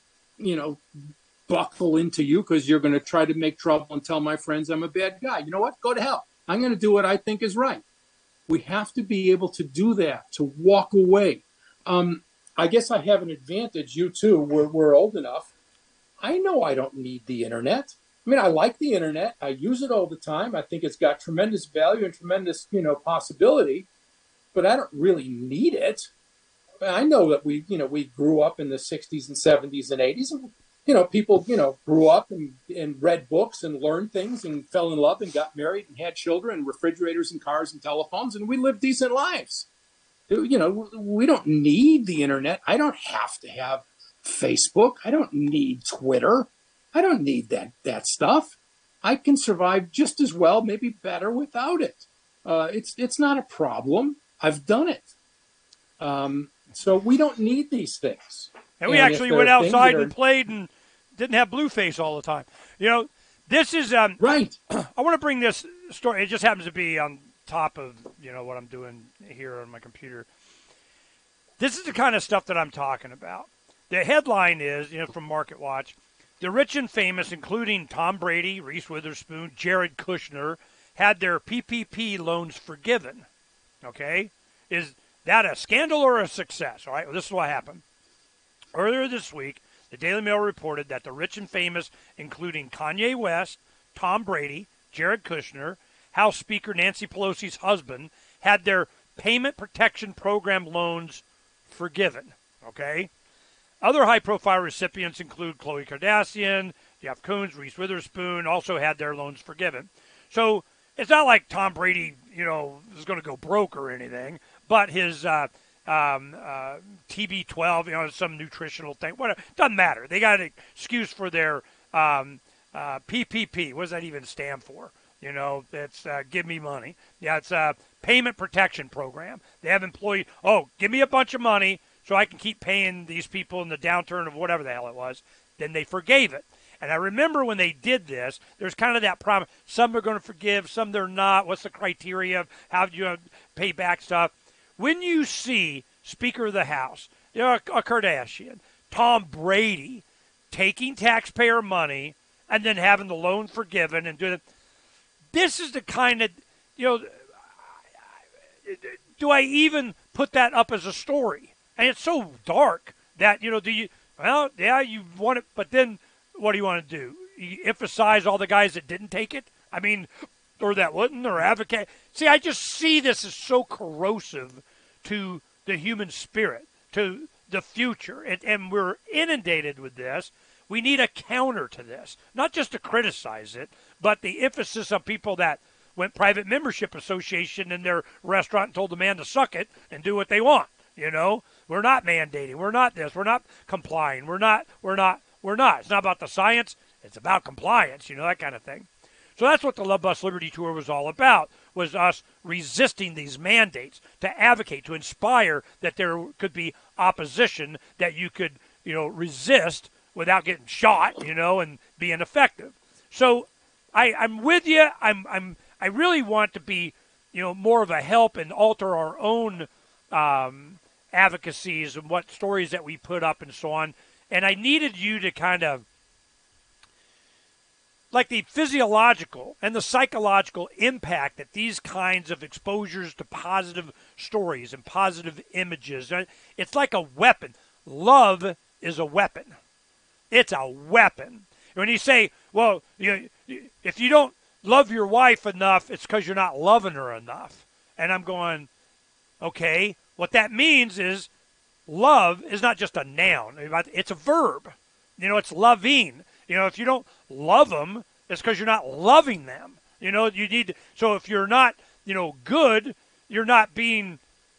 buckle into you because you're going to try to make trouble and tell my friends I'm a bad guy. You know what? Go to hell. I'm going to do what I think is right. We have to be able to do that, to walk away. I guess I have an advantage. You too. We're old enough. I know I don't need the internet. I mean, I like the internet. I use it all the time. I think it's got tremendous value and tremendous, possibility, but I don't really need it. I know that we grew up in the 60s and 70s and 80s. And, people, grew up and read books and learned things and fell in love and got married and had children and refrigerators and cars and telephones, and we lived decent lives. We don't need the internet. I don't have to have Facebook. I don't need Twitter. I don't need that stuff. I can survive just as well, maybe better without it. It's not a problem. I've done it. So we don't need these things. And we actually went outside and played and didn't have Blueface all the time. This is right. I want to bring this story. It just happens to be on top of what I'm doing here on my computer. This is the kind of stuff that I'm talking about. The headline is, from Market Watch, the rich and famous, including Tom Brady, Reese Witherspoon, Jared Kushner, had their PPP loans forgiven. Okay? Is that a scandal or a success? All right, well, this is what happened. Earlier this week, the Daily Mail reported that the rich and famous, including Kanye West, Tom Brady, Jared Kushner, House Speaker Nancy Pelosi's husband, had their Payment Protection Program loans forgiven. Okay? Other high-profile recipients include Khloe Kardashian, Jeff Koons, Reese Witherspoon, also had their loans forgiven. So it's not like Tom Brady, is going to go broke or anything, but his TB12, some nutritional thing, whatever, doesn't matter. They got an excuse for their PPP. What does that even stand for? It's give me money. Yeah, it's a Payment Protection Program. They have employees, give me a bunch of money so I can keep paying these people in the downturn of whatever the hell it was. Then they forgave it. And I remember when they did this, there's kind of that problem. Some are going to forgive, some they're not. What's the criteria of how do you pay back stuff? When you see Speaker of the House, a Kardashian, Tom Brady, taking taxpayer money and then having the loan forgiven and doing it, this is the kind of, do I even put that up as a story? And it's so dark that, you want it, but then what do you want to do? You emphasize all the guys that didn't take it? I mean, or that wouldn't, or advocate. See, I just see this as so corrosive to the human spirit, to the future, and we're inundated with this. We need a counter to this, not just to criticize it, but the emphasis on people that went private membership association in their restaurant and told the man to suck it and do what they want. We're not mandating. We're not this. We're not complying. We're not. It's not about the science. It's about compliance, that kind of thing. So that's what the Love Bus Liberty Tour was all about, was us resisting these mandates, to advocate, to inspire that there could be opposition that you could, resist without getting shot, and being effective. So I'm with you. I really want to be, more of a help and alter our own advocacies and what stories that we put up and so on. And I needed you to kind of, like the physiological and the psychological impact that these kinds of exposures to positive stories and positive images, it's like a weapon. Love is a weapon. It's a weapon. When you say, well, if you don't love your wife enough, it's because you're not loving her enough. And I'm going, okay, what that means is love is not just a noun. It's a verb. It's loving. If you don't love them, it's because you're not loving them. You need to, so if you're not, good, you're not being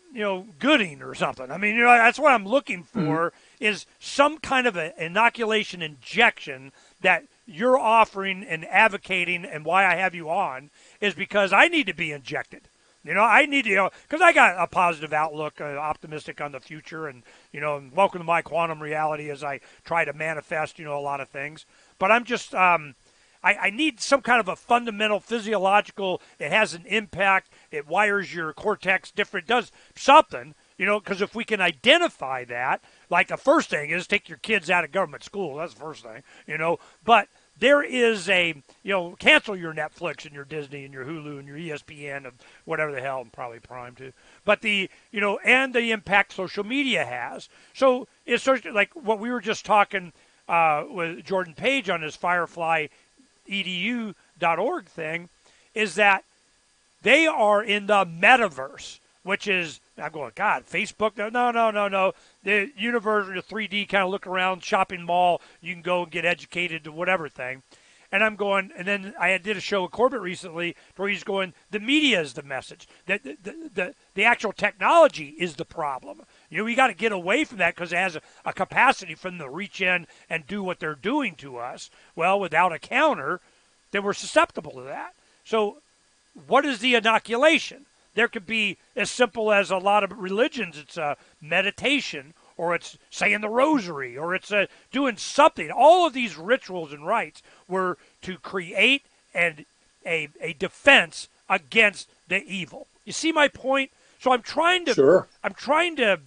Gooding or something. I mean, that's what I'm looking for is some kind of an inoculation injection that you're offering and advocating, and why I have you on is because I need to be injected. I need to, because I got a positive outlook, optimistic on the future, and, and welcome to my quantum reality as I try to manifest, a lot of things. But I'm just, I need some kind of a fundamental physiological, it has an impact, it wires your cortex different, does something, because if we can identify that, like the first thing is take your kids out of government school, that's the first thing, but there is cancel your Netflix and your Disney and your Hulu and your ESPN and whatever the hell, and probably Prime too. But and the impact social media has. So it's like what we were just talking with Jordan Page on his FireflyEDU.org thing, is that they are in the metaverse, which is, I'm going, God, Facebook? No. The universe, the 3D kind of look around, shopping mall, you can go and get educated to whatever thing. And I'm going, and then I did a show with Corbett recently where he's going, the media is the message. The actual technology is the problem. We got to get away from that because it has a capacity for them to reach in and do what they're doing to us. Well, without a counter, then we're susceptible to that. So what is the inoculation? There could be as simple as a lot of religions. It's a meditation, or it's saying the rosary, or it's doing something. All of these rituals and rites were to create a defense against the evil. You see my point? So I'm trying to, Sure. I'm trying to,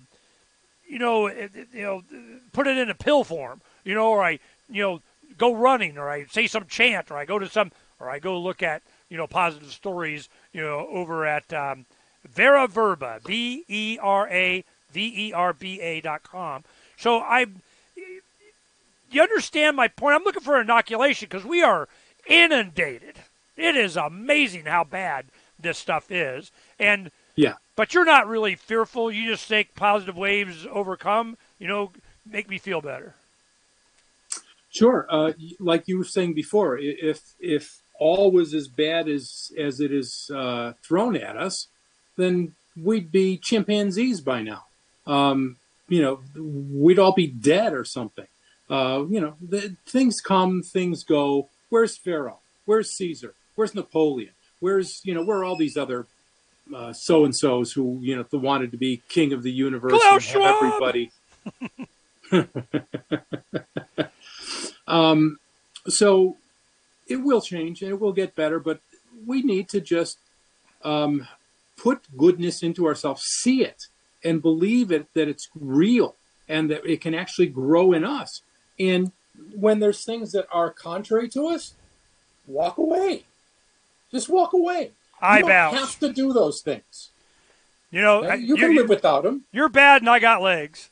put it in a pill form, or I, go running, or I say some chant, or I go look at, positive stories, over at Vera Verba, VeraVerba.com. So you understand my point? I'm looking for inoculation because we are inundated. It is amazing how bad this stuff is. And yeah, but you're not really fearful. You just think positive waves overcome, make me feel better. Sure. Like you were saying before, if all was as bad as it is thrown at us, then we'd be chimpanzees by now. We'd all be dead or something. Things come, things go. Where's Pharaoh? Where's Caesar? Where's Napoleon? Where are all these other so-and-sos who, wanted to be king of the universe Klaus and have Schwab! Everybody. So it will change and it will get better, but we need to just put goodness into ourselves, see it, and believe it, that it's real and that it can actually grow in us. And when there's things that are contrary to us, walk away. Just walk away. You don't have to do those things. You can live without them. You're bad and I got legs.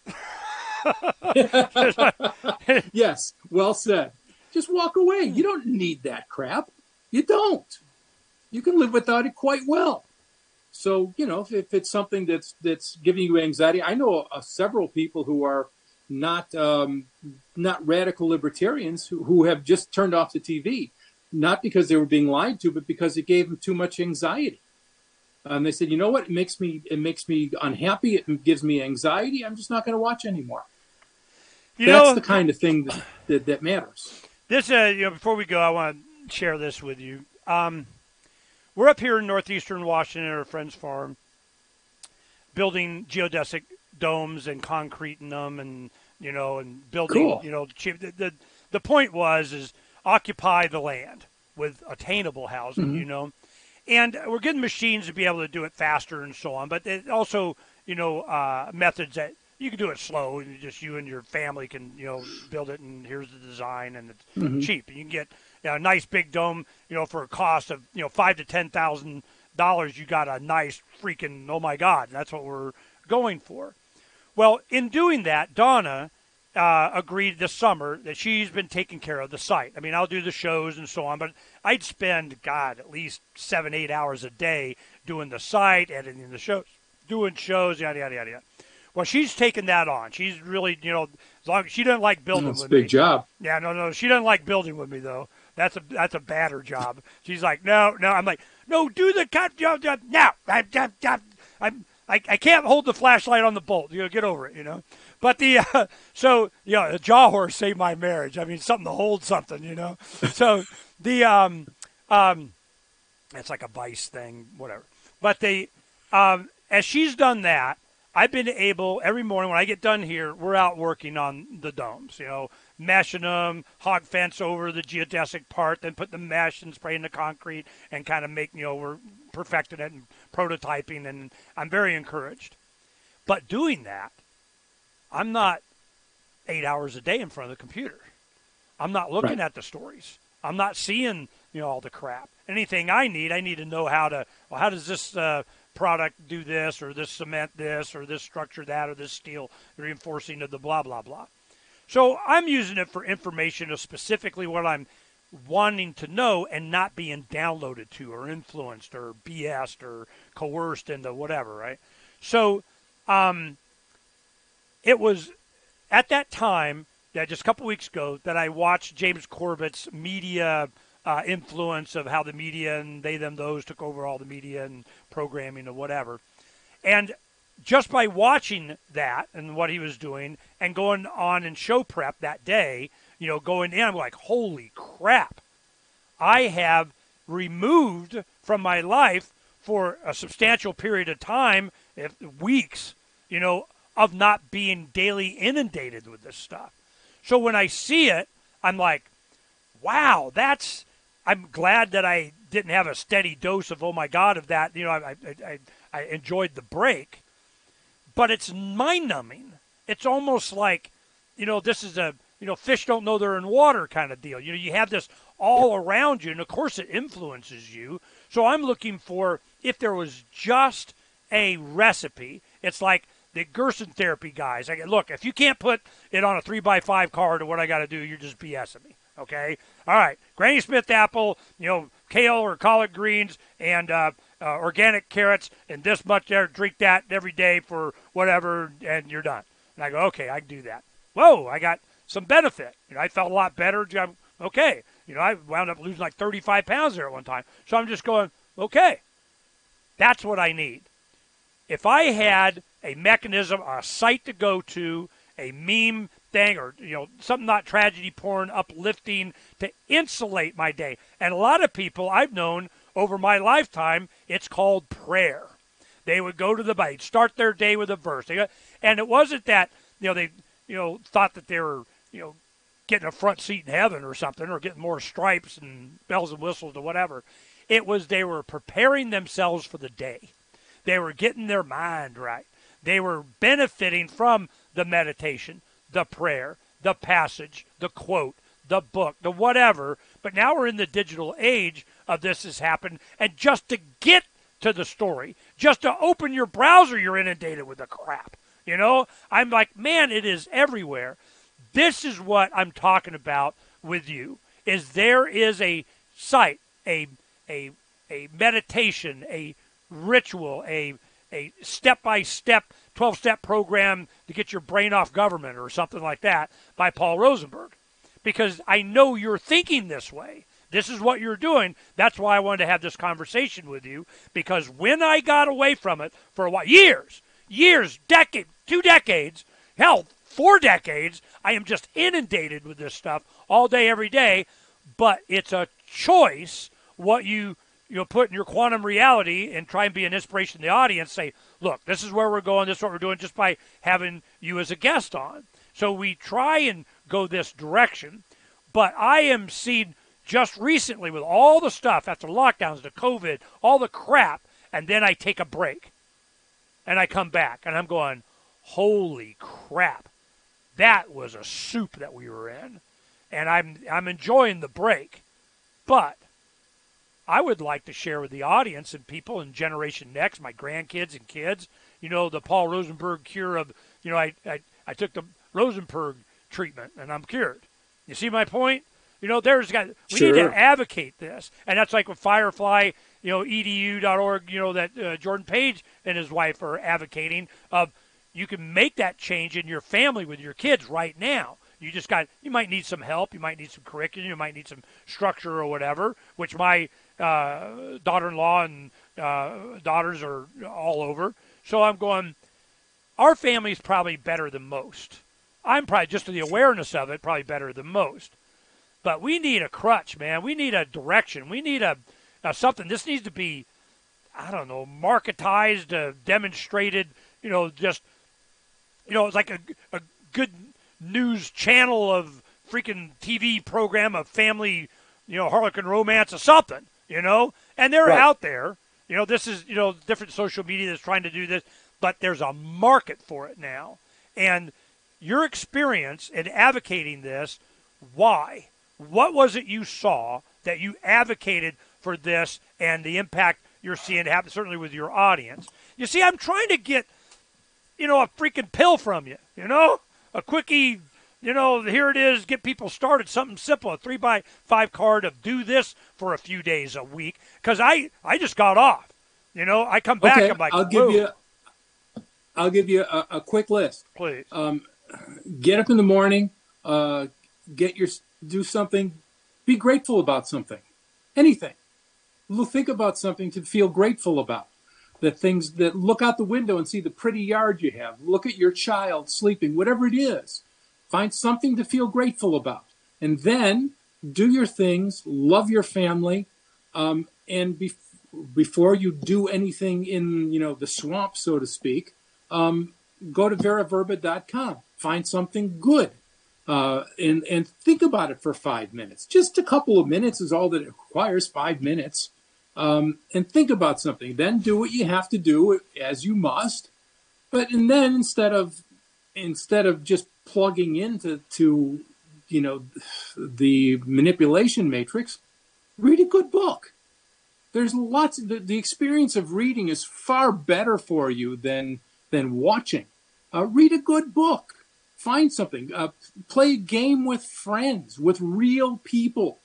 Yes, well said. Just walk away. You don't need that crap. You don't. You can live without it quite well. So, if it's something that's giving you anxiety, I know several people who are not radical libertarians who have just turned off the TV, not because they were being lied to, but because it gave them too much anxiety. And they said, you know what? It makes me unhappy. It gives me anxiety. I'm just not going to watch anymore. That's the kind of thing that matters. This, before we go, I want to share this with you. We're up here in northeastern Washington at our friend's farm, building geodesic domes and concreting them, and and building. Cool. The point is occupy the land with attainable housing. Mm-hmm. And we're getting machines to be able to do it faster and so on. But it also, methods that you can do it slow, and just you and your family can, build it, and here's the design, and it's cheap. And you can get a nice big dome, for a cost of, $5,000 to $10,000. You got a nice freaking, oh my God, that's what we're going for. Well, in doing that, Donna agreed this summer that she's been taking care of the site. I mean, I'll do the shows and so on, but I'd spend, at least 7-8 hours a day doing the site, editing the shows, doing shows, yada, yada, yada, yada. Well, she's taken that on. She's really, as long as she doesn't like building with me. That's a big job. Yeah, no, she doesn't like building with me, though. That's a badder I'm like, no. I'm like, no, do the cut job now. I'm I can't hold the flashlight on the bolt. Get over it, But so, a jaw horse saved my marriage. I mean, something to hold something, So the, it's like a vice thing, whatever. But as she's done that, I've been able, every morning when I get done here, we're out working on the domes, meshing them, hog fence over the geodesic part, then put the mesh and spray in the concrete and kind of make, we're perfecting it and prototyping, and I'm very encouraged. But doing that, I'm not 8 hours a day in front of the computer. I'm not looking at the stories. I'm not seeing, all the crap. Anything I need to know how does this product do this, or this cement this, or this structure that, or this steel reinforcing of the blah, blah, blah. So I'm using it for information of specifically what I'm wanting to know and not being downloaded to or influenced or BS'd or coerced into whatever, right? So it was at that time, just a couple weeks ago, that I watched James Corbett's media influence of how the media and they, them, those took over all the media and programming or whatever. And just by watching that and what he was doing and going on in show prep that day, going in, I'm like, holy crap. I have removed from my life for a substantial period of time, weeks, of not being daily inundated with this stuff. So when I see it, I'm like, wow, I'm glad that I didn't have a steady dose of, oh my God, of that. I enjoyed the break, but it's mind-numbing. It's almost like, this is a, fish don't know they're in water kind of deal. You have this all around you, and of course it influences you. So I'm looking for, if there was just a recipe, it's like the Gerson therapy guys. Look, if you can't put it on a 3x5 card or what I got to do, you're just BSing me. Okay? All right. Granny Smith apple, kale or collard greens, and organic carrots, and this much there. Drink that every day for whatever, and you're done. And I go, okay, I can do that. Whoa, I got some benefit. I felt a lot better. Okay. I wound up losing like 35 pounds there at one time. So I'm just going, okay, that's what I need. If I had a mechanism, a site to go to, a meme thing, or something not tragedy porn, uplifting to insulate my day. And a lot of people I've known over my lifetime, it's called prayer. They would go to the Bible, start their day with a verse. And it wasn't that they thought that they were getting a front seat in heaven or something, or getting more stripes and bells and whistles or whatever. It was they were preparing themselves for the day. They were getting their mind right. They were benefiting from the meditation, the prayer, the passage, the quote, the book, the whatever. But now we're in the digital age of this has happened. And just to get to the story, just to open your browser, you're inundated with the crap. I'm like, man, it is everywhere. This is what I'm talking about with you, is there is a site, a meditation, a ritual, a step-by-step 12-step program to get your brain off government or something like that by Paul Rosenberg. Because I know you're thinking this way. This is what you're doing. That's why I wanted to have this conversation with you, because when I got away from it for a while, years, decades, 2 decades, hell, 4 decades, I am just inundated with this stuff all day, every day. But it's a choice what you put in your quantum reality and try and be an inspiration to the audience. Say, look, this is where we're going. This is what we're doing just by having you as a guest on. So we try and go this direction. But I am seeing just recently with all the stuff after lockdowns, the COVID, all the crap, and then I take a break. And I come back and I'm going, holy crap. That was a soup that we were in. And I'm enjoying the break. But I would like to share with the audience and people in Generation Next, my grandkids and kids, the Paul Rosenberg cure of, I took the Rosenberg treatment and I'm cured. You see my point? We need to advocate this. And that's like with Firefly, edu.org, that Jordan Page and his wife are advocating of. You can make that change in your family with your kids right now. You might need some help. You might need some curriculum. You might need some structure or whatever, which my daughter-in-law and daughters are all over. So I'm going, our family's probably better than most. I'm probably, just the awareness of it, probably better than most. But we need a crutch, man. We need a direction. We need a something. This needs to be, I don't know, marketized, demonstrated, just, it's like a good news channel of freaking TV program of family, Harlequin romance or something, and they're right. out there. This is, different social media that's trying to do this, but there's a market for it now. And your experience in advocating this, why? What was it you saw that you advocated for this and the impact you're seeing happen, certainly with your audience? You see, I'm trying to get, a freaking pill from you, a quickie, here it is, get people started, something simple, a 3x5 card of do this for a few days a week, because I just got off. I come back, okay, I'm like, I'll give you a quick list. Please. Get up in the morning, do something, be grateful about something, anything. Think about something to feel grateful about. The things that look out the window and see the pretty yard you have. Look at your child sleeping, whatever it is. Find something to feel grateful about. And then do your things, love your family, and before you do anything in, the swamp, so to speak, go to veraverba.com. Find something good. And think about it for 5 minutes. Just a couple of minutes is all that it requires, 5 minutes. And think about something. Then do what you have to do as you must. And then instead of just plugging into the manipulation matrix, read a good book. There's the experience of reading is far better for you than watching. Read a good book. Find something. Play a game with friends, with real people.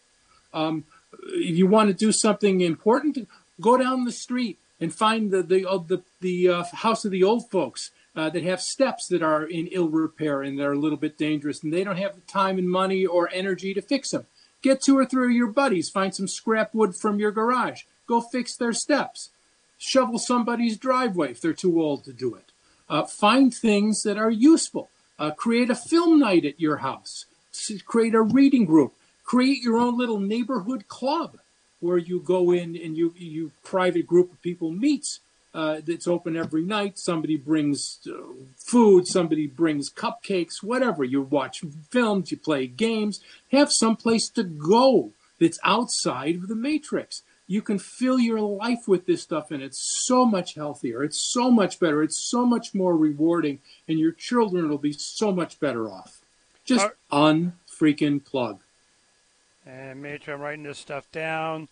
If you want to do something important, go down the street and find the house of the old folks that have steps that are in ill repair and they're a little bit dangerous, and they don't have the time and money or energy to fix them. Get 2 or 3 of your buddies. Find some scrap wood from your garage. Go fix their steps. Shovel somebody's driveway if they're too old to do it. Find things that are useful. Create a film night at your house. Create a reading group. Create your own little neighborhood club where you go in and you private group of people meets. That's open every night. Somebody brings food. Somebody brings cupcakes, whatever. You watch films. You play games. Have some place to go that's outside of the matrix. You can fill your life with this stuff, and it's so much healthier. It's so much better. It's so much more rewarding, and your children will be so much better off. Just unfreaking plug. And make sure I'm writing this stuff down.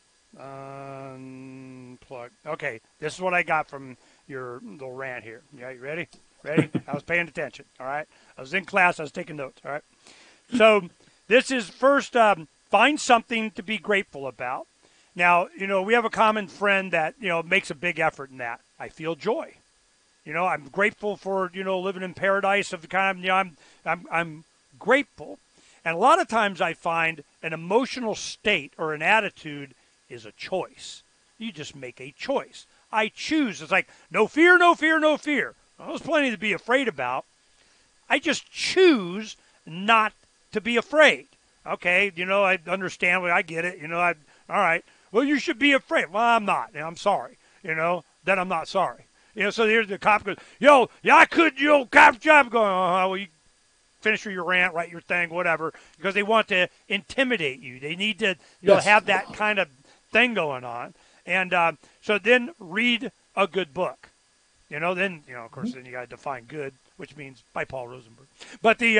Unplug. Okay, this is what I got from your little rant here. Yeah, you ready? Ready? I was paying attention, all right? I was in class. I was taking notes, all right? So this is first, find something to be grateful about. Now, we have a common friend that, makes a big effort in that. I feel joy. I'm grateful for, living in paradise of the kind, I'm grateful. And a lot of times I find an emotional state or an attitude is a choice. You just make a choice. I choose. It's like, no fear, no fear, no fear. Well, there's plenty to be afraid about. I just choose not to be afraid. Okay, I understand. I get it. All right. Well, you should be afraid. Well, I'm not. I'm sorry. Then I'm not sorry. So here's the cop goes, I could, cop job. Going, well, you finish your rant, write your thing, whatever, because they want to intimidate you. They need to, have that kind of thing going on. And so then read a good book. Then, of course, then you got to define good, which means by Paul Rosenberg. But the,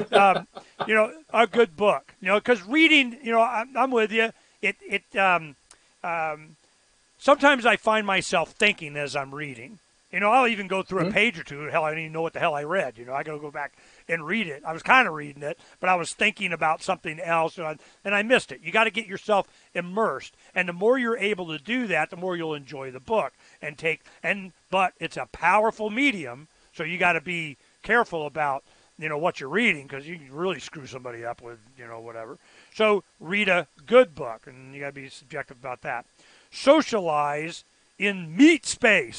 a good book, because reading, I'm with you. Sometimes I find myself thinking as I'm reading. I'll even go through a page or two. Hell, I don't even know what the hell I read. I got to go back and read it. I was kind of reading it, but I was thinking about something else, and I missed it. You got to get yourself immersed, and the more you're able to do that, the more you'll enjoy the book But it's a powerful medium, so you got to be careful about what you're reading, because you can really screw somebody up with whatever. So read a good book, and you got to be subjective about that. Socialize in meat space.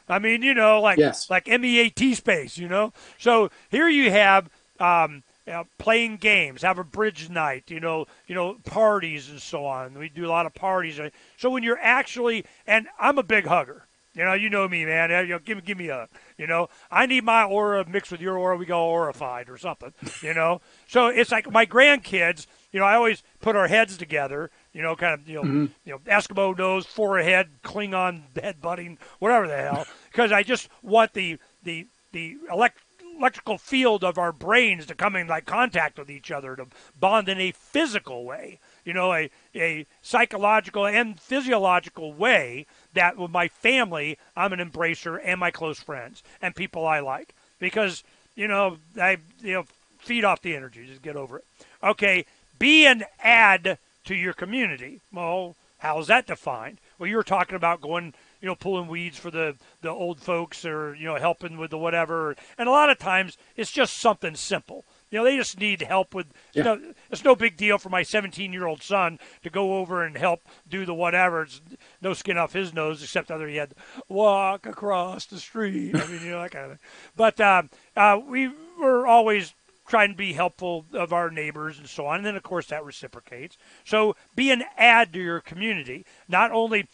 I mean, you know, like Yes. like MEAT space, you know. So here you have playing games, have a bridge night, parties and so on. We do a lot of parties. So when you're actually, and I'm a big hugger. You know me, man. Give me a, I need my aura mixed with your aura. We go aurified or something, So it's like my grandkids, I always put our heads together, kind of, Eskimo nose, forehead, Klingon headbutting, whatever the hell, because I just want the electrical field of our brains to come in like contact with each other, to bond in a physical way, a psychological and physiological way, that with my family I'm an embracer, and my close friends and people I like, because I feed off the energy. Just get over it. Okay, be an add to your community. Well, how's that defined? Well, you were talking about going, pulling weeds for the old folks, or, helping with the whatever. And a lot of times it's just something simple. They just need help with, it's no big deal for my 17-year-old son to go over and help do the whatever. It's no skin off his nose, except other he had to walk across the street. I mean, that kind of thing. But we were always trying to be helpful of our neighbors and so on. And then, of course, that reciprocates. So be an add to your community. Not only,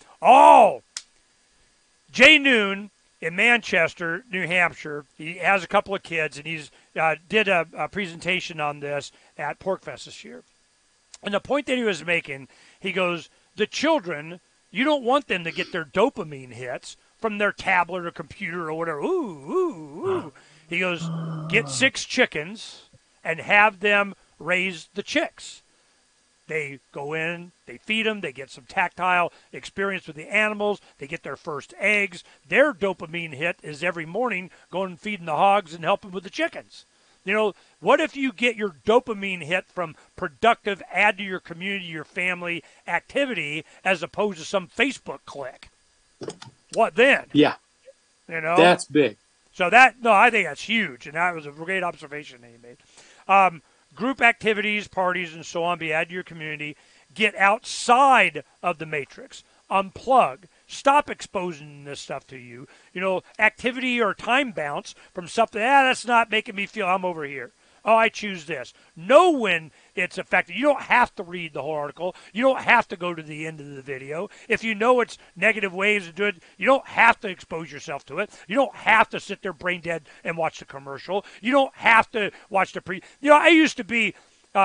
Jay Noon in Manchester, New Hampshire, he has a couple of kids, and he's did a presentation on this at PorcFest this year. And the point that he was making, he goes, the children, you don't want them to get their dopamine hits from their tablet or computer or whatever. Ooh. He goes, get 6 chickens and have them raise the chicks. They go in, they feed them, they get some tactile experience with the animals, they get their first eggs. Their dopamine hit is every morning going and feeding the hogs and helping with the chickens. What if you get your dopamine hit from productive, add to your community, your family activity, as opposed to some Facebook click? What then? Yeah. That's big. So I think that's huge, and that was a great observation that you made. Group activities, parties, and so on, be added to your community. Get outside of the matrix. Unplug. Stop exposing this stuff to you. Activity or time bounce from something, that's not making me feel I'm over here. Oh, I choose this. Know when it's effective. You don't have to read the whole article. You don't have to go to the end of the video. If you know it's negative ways to do it, you don't have to expose yourself to it. You don't have to sit there brain dead and watch the commercial. You don't have to watch the I used to be,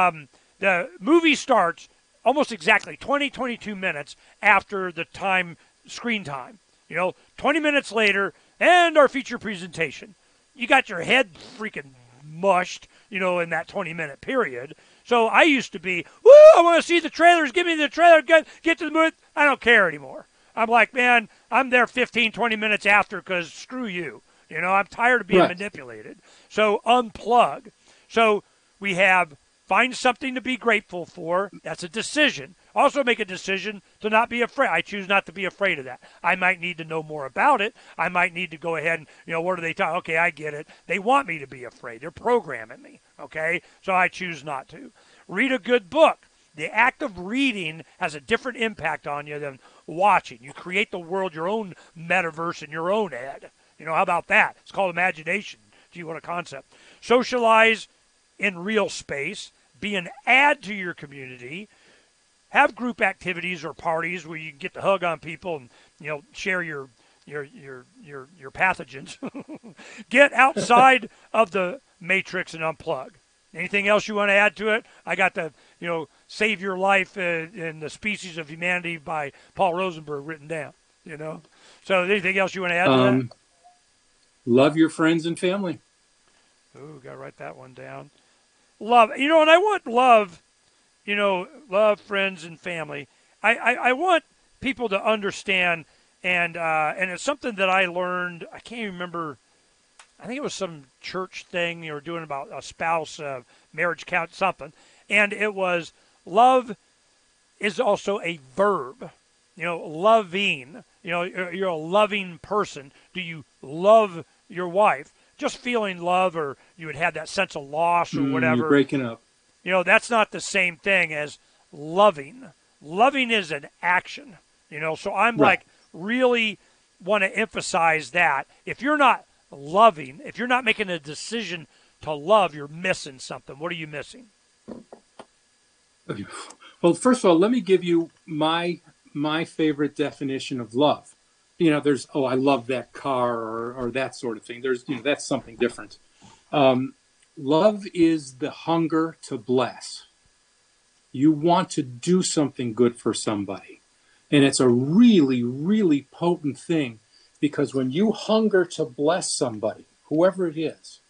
the movie starts almost exactly 22 minutes after the screen time. 20 minutes later, and our feature presentation. You got your head freaking mushed, in that 20-minute period. So I used to be, I want to see the trailers. Give me the trailer. Get to the movie. I don't care anymore. I'm like, man, I'm there 15, 20 minutes after, because screw you. I'm tired of being manipulated. So unplug. So we have find something to be grateful for. That's a decision. Also make a decision to not be afraid. I choose not to be afraid of that. I might need to know more about it. I might need to go ahead and, what are they talking? Okay, I get it. They want me to be afraid. They're programming me. Okay, so I choose not to. Read a good book. The act of reading has a different impact on you than watching. You create the world, your own metaverse in your own head. How about that? It's called imagination, if you want a concept. Socialize in real space. Be an add to your community. Have group activities or parties where you can get to hug on people and share your pathogens. Get outside of the matrix and unplug. Anything else you want to add to it? I got the Save Your Life in the Species of Humanity by Paul Rosenberg written down. So anything else you want to add to that? Love your friends and family. Ooh, got to write that one down. Love, and I want love, love, friends, and family. I want people to understand, and it's something that I learned, I can't even remember, I think it was some church thing you were doing about a spouse, marriage count, something, and it was love is also a verb, loving, you're a loving person. Do you love your wife? Just feeling love, or you would have that sense of loss or whatever. You're breaking up. That's not the same thing as loving. Loving is an action, so I'm like really want to emphasize that if you're not loving, if you're not making a decision to love, you're missing something. What are you missing? Well, first of all, let me give you my favorite definition of love. There's, I love that car or that sort of thing. There's, that's something different. Love is the hunger to bless. You want to do something good for somebody. And it's a really, really potent thing, because when you hunger to bless somebody, whoever it is,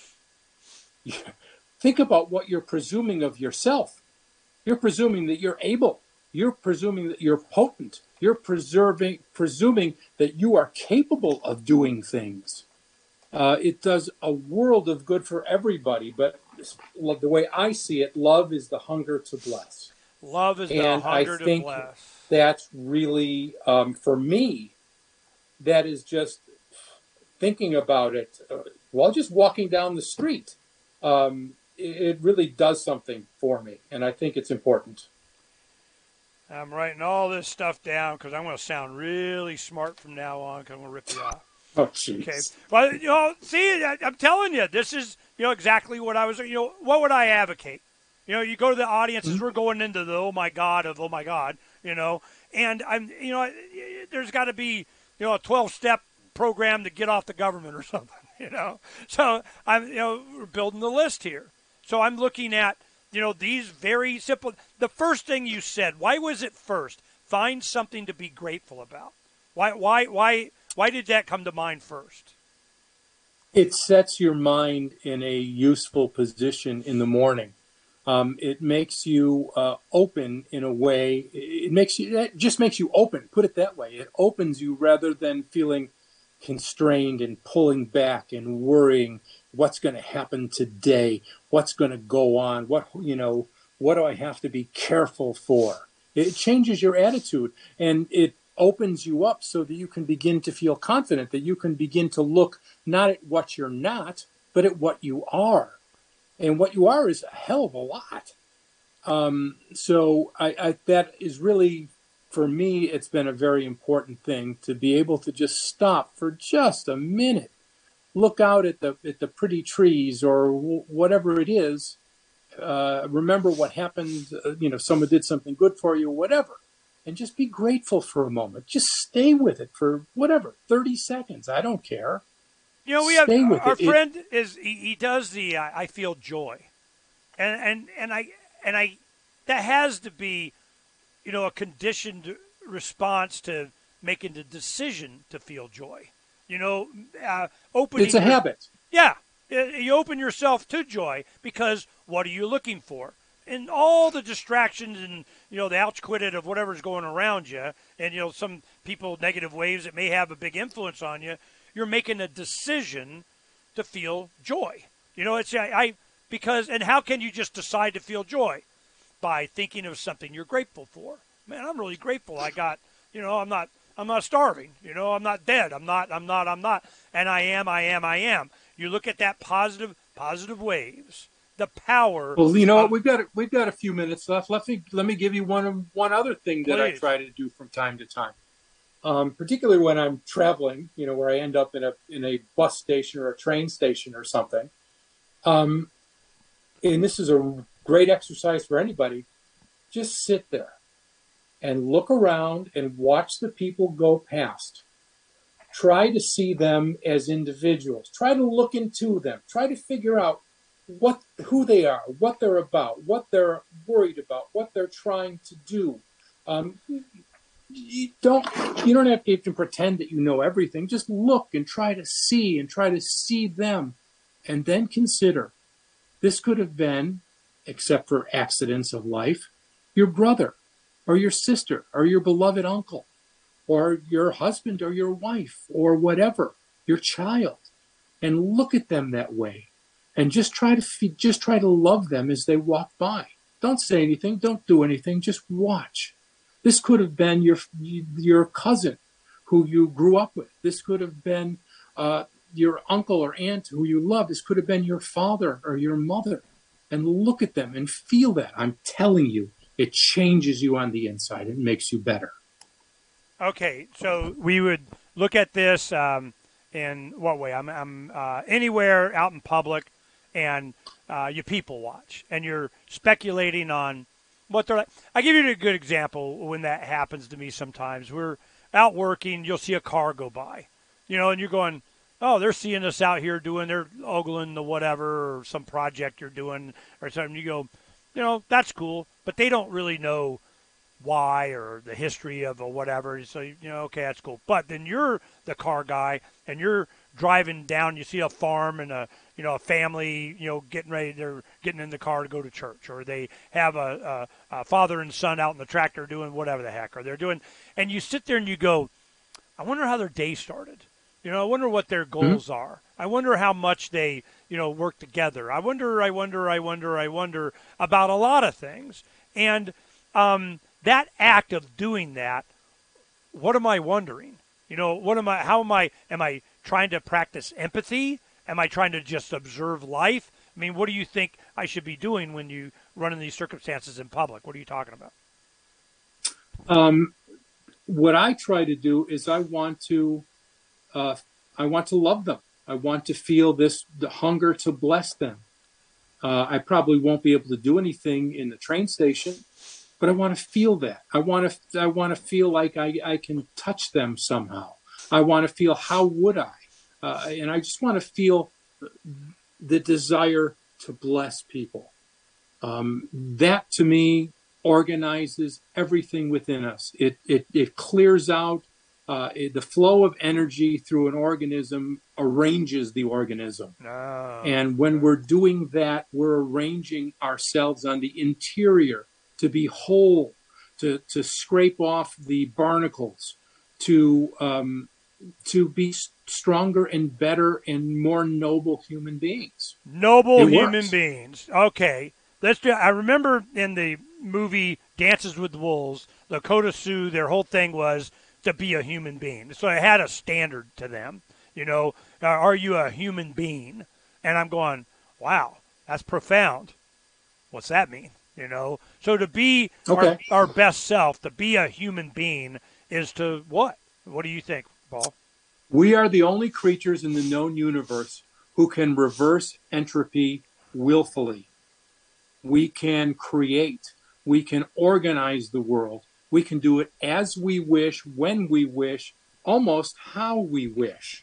think about what you're presuming of yourself. You're presuming that you're able. You're presuming that you're potent. You're presuming that you are capable of doing things. It does a world of good for everybody, but the way I see it, love is the hunger to bless. Love is the hunger to bless. That's really, for me, that is just thinking about it while just walking down the street. It really does something for me, and I think it's important. I'm writing all this stuff down because I'm going to sound really smart from now on, because I'm going to rip you off. Oh, jeez. Okay. Well, see, I'm telling you, this is, exactly what I was, what would I advocate? You go to the audiences, mm-hmm. We're going into the oh my God, and I'm, there's got to be, a 12-step program to get off the government or something, So I'm, we're building the list here. So I'm looking at, these very simple. The first thing you said, why was it first? Find something to be grateful about. Why did that come to mind first? It sets your mind in a useful position in the morning. It makes you open in a way. It just makes you open. Put it that way. It opens you rather than feeling constrained and pulling back and worrying what's going to happen today, what's going to go on, what do I have to be careful for? It changes your attitude, and it opens you up so that you can begin to feel confident, that you can begin to look not at what you're not, but at what you are. And what you are is a hell of a lot. So I that is really, for me, it's been a very important thing to be able to just stop for just a minute, look out at the pretty trees or whatever it is. Remember what happened. Someone did something good for you, whatever, and just be grateful for a moment. Just stay with it for 30 seconds. I don't care. We have our friend he does the I feel joy, and I that has to be, a conditioned response to making the decision to feel joy. Opening. It's a habit. Yeah, you open yourself to joy because what are you looking for? And all the distractions and, the ouch quit it of whatever's going around you, and, some people, negative waves that may have a big influence on you, you're making a decision to feel joy. And how can you just decide to feel joy? By thinking of something you're grateful for. Man, I'm really grateful I got, I'm not starving, I'm not dead, I'm not, and I am. You look at that positive waves. The power. Well, we've got a few minutes left. Let me give you one other thing that I try to do from time to time, particularly when I'm traveling. Where I end up in a bus station or a train station or something. And this is a great exercise for anybody. Just sit there and look around and watch the people go past. Try to see them as individuals. Try to look into them. Try to figure out who they are, what they're about, what they're worried about, what they're trying to do. You don't have to even pretend that you know everything. Just look and try to see them, and then consider. This could have been, except for accidents of life, your brother or your sister or your beloved uncle or your husband or your wife or whatever, your child, and look at them that way. And just try to love them as they walk by. Don't say anything. Don't do anything. Just watch. This could have been your cousin who you grew up with. This could have been your uncle or aunt who you love. This could have been your father or your mother. And look at them and feel that. I'm telling you, it changes you on the inside. It makes you better. Okay, so we would look at this in what way? I'm anywhere out in public, and you people watch, and you're speculating on what they're like. I give you a good example when that happens to me sometimes. We're out working, you'll see a car go by, and you're going, oh, they're seeing us out here they're ogling the whatever or some project you're doing or something. You go, that's cool, but they don't really know why or the history of or whatever. So, okay, that's cool. But then you're the car guy and you're driving down, you see a farm and a family, they're getting in the car to go to church, or they have a father and son out in the tractor doing whatever the heck, or they're doing, and you sit there and you go, I wonder how their day started. I wonder what their goals are. I wonder how much they, work together. I wonder about a lot of things. And that act of doing that, what am I wondering? Am I trying to practice empathy? Am I trying to just observe life? I mean, what do you think I should be doing when you run in these circumstances in public? What are you talking about? What I try to do is I want to love them. I want to feel the hunger to bless them. I probably won't be able to do anything in the train station, but I want to feel that. I want to feel like I can touch them somehow. I want to feel, how would I? And I just want to feel the desire to bless people. That to me organizes everything within us. It clears out the flow of energy through an organism, arranges the organism. Oh. And when we're doing that, we're arranging ourselves on the interior to be whole, to scrape off the barnacles, to be stronger and better and more noble human beings. Noble human beings. Okay. I remember in the movie Dances with Wolves, Lakota Sioux, their whole thing was to be a human being. So it had a standard to them. Are you a human being? And I'm going, wow, that's profound. What's that mean? So to be our best self, to be a human being is to what? What do you think, Paul? We are the only creatures in the known universe who can reverse entropy willfully. We can create. We can organize the world. We can do it as we wish, when we wish, almost how we wish.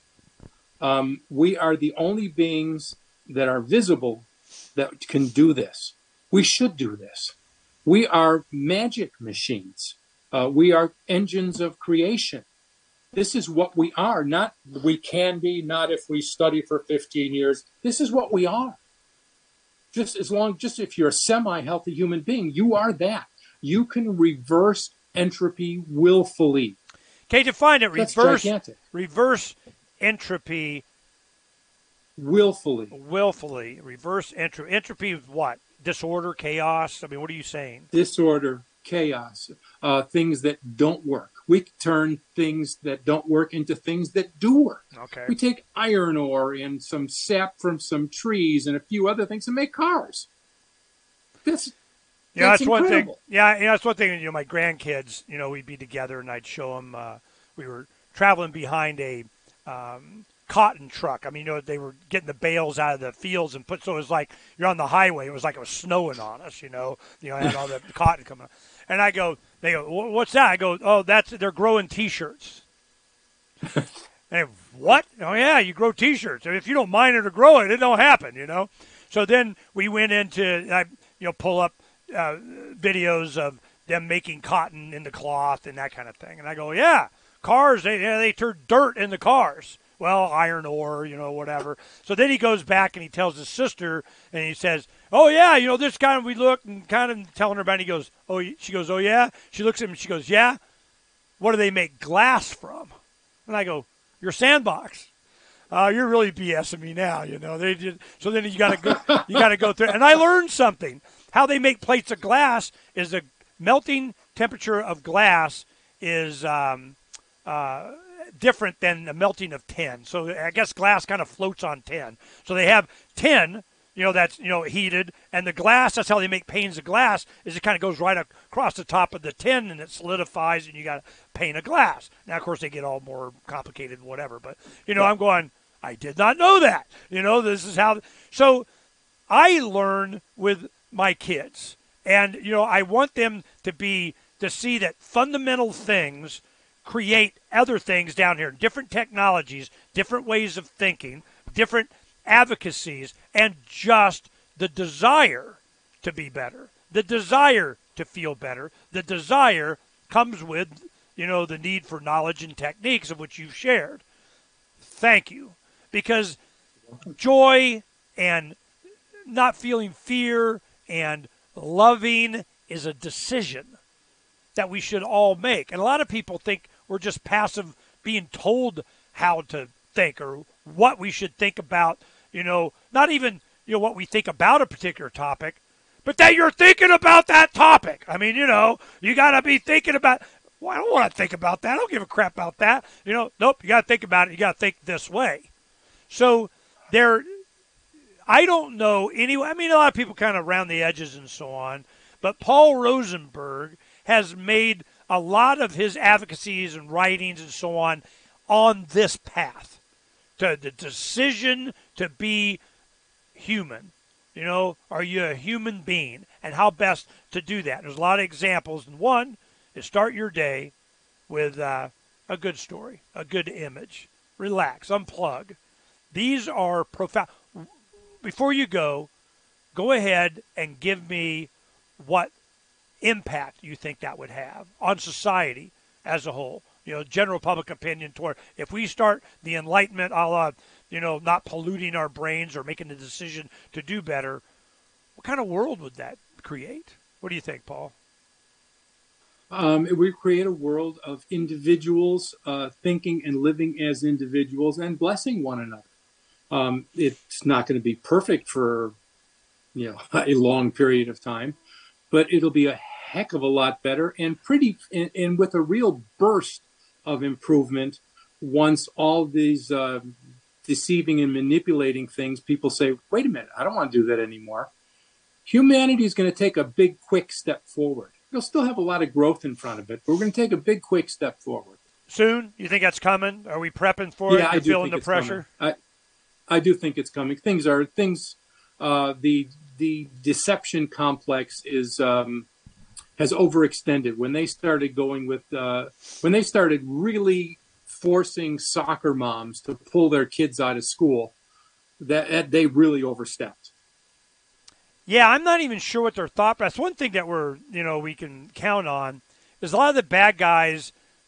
We are the only beings that are visible that can do this. We should do this. We are magic machines. We are engines of creation. This is what we are, not we can be, not if we study for 15 years. This is what we are. Just if you're a semi-healthy human being, you are that. You can reverse entropy willfully. Okay, define it. That's gigantic. Reverse entropy. Willfully. Reverse entropy. Entropy is what? Disorder, chaos? I mean, what are you saying? Disorder, chaos, things that don't work. We turn things that don't work into things that do work. Okay. We take iron ore and some sap from some trees and a few other things and make cars. That's incredible. one thing. Yeah, that's one thing. My grandkids, we'd be together and I'd show them. We were traveling behind a cotton truck. I mean, they were getting the bales out of the fields and so it was like you're on the highway. It was like it was snowing on us. I had all the cotton coming. And they go, what's that? I go, oh, they're growing T-shirts. And what? Oh yeah, you grow T-shirts. If you don't mine it or grow it, it don't happen. So then we went into, pull up videos of them making cotton in the cloth and that kind of thing. And I go, yeah, cars, they turn dirt in the cars. Well, iron ore, whatever. So then he goes back and he tells his sister and he says, oh, yeah, this kind of, we look and kind of telling her about it. He goes, she goes, oh, yeah. She looks at him and she goes, yeah. What do they make glass from? And I go, your sandbox. You're really BSing me now, They did. So then you got to go through. And I learned something. How they make plates of glass is the melting temperature of glass is different than the melting of tin. So I guess glass kind of floats on tin. So they have tin that's, heated. And the glass, that's how they make panes of glass, is it kind of goes right across the top of the tin and it solidifies and you got a pane of glass. Now, of course, they get all more complicated and whatever. But, I'm going, I did not know that. This is how. So I learn with my kids. And, I want them to see that fundamental things create other things down here, different technologies, different ways of thinking, different advocacies, and just the desire to be better, the desire to feel better. The desire comes with, the need for knowledge and techniques of which you've shared. Thank you. Because joy and not feeling fear and loving is a decision that we should all make. And a lot of people think we're just passive, being told how to think or what we should think about, not even, what we think about a particular topic, but that you're thinking about that topic. I mean, you got to be thinking about, well, I don't want to think about that. I don't give a crap about that. Nope, you got to think about it. You got to think this way. So I don't know anyway. I mean, a lot of people kind of round the edges and so on, but Paul Rosenberg has made a lot of his advocacies and writings and so on this path to the decision to be human. Are you a human being, and how best to do that? There's a lot of examples, and one is start your day with a good story, a good image. Relax, unplug. These are profound. Before you go ahead and give me what impact you think that would have on society as a whole. General public opinion toward, if we start the Enlightenment a la, not polluting our brains or making the decision to do better, what kind of world would that create? What do you think, Paul? It would create a world of individuals thinking and living as individuals and blessing one another. It's not going to be perfect for, a long period of time, but it'll be a heck of a lot better and and with a real burst of improvement once all these deceiving and manipulating things, people say, wait a minute, I don't want to do that anymore. Humanity is going to take a big, quick step forward. You'll still have a lot of growth in front of it, but we're going to take a big, quick step forward. Soon? You think that's coming? Are we prepping for it? Yeah, I do feeling think the pressure? I do think it's coming. The deception complex has overextended. When they started when they started really forcing soccer moms to pull their kids out of school, that they really overstepped. Yeah, I'm not even sure what their thought. That's one thing that we can count on is a lot of the bad guys.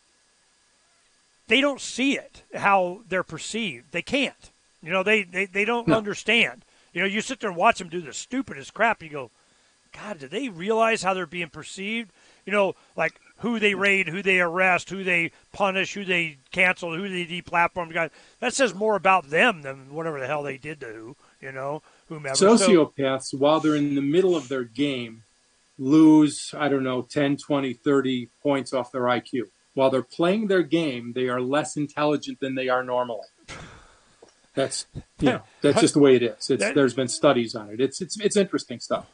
They don't see it how they're perceived. They can't. They don't understand. You sit there and watch them do the stupidest crap. You go, God, do they realize how they're being perceived? Like who they raid, who they arrest, who they punish, who they cancel, who they deplatform. That says more about them than whatever the hell they did to whomever. Sociopaths, while they're in the middle of their game, lose, 10, 20, 30 points off their IQ. While they're playing their game, they are less intelligent than they are normally. That's just the way it is. There's been studies on it. It's interesting stuff.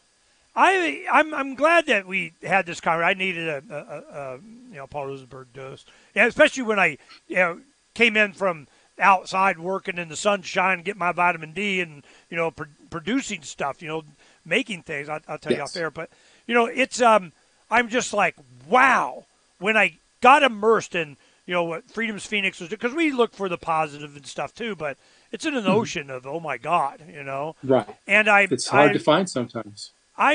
I'm glad that we had this conversation. I needed a Paul Rosenberg dose, especially when I came in from outside working in the sunshine, getting my vitamin D, and producing stuff, making things. I'll tell you off air, but it's I'm just like, wow, when I got immersed in what Freedom's Phoenix was, because we look for the positive and stuff too, but it's in an ocean of, oh my God, right. And it's hard to find sometimes.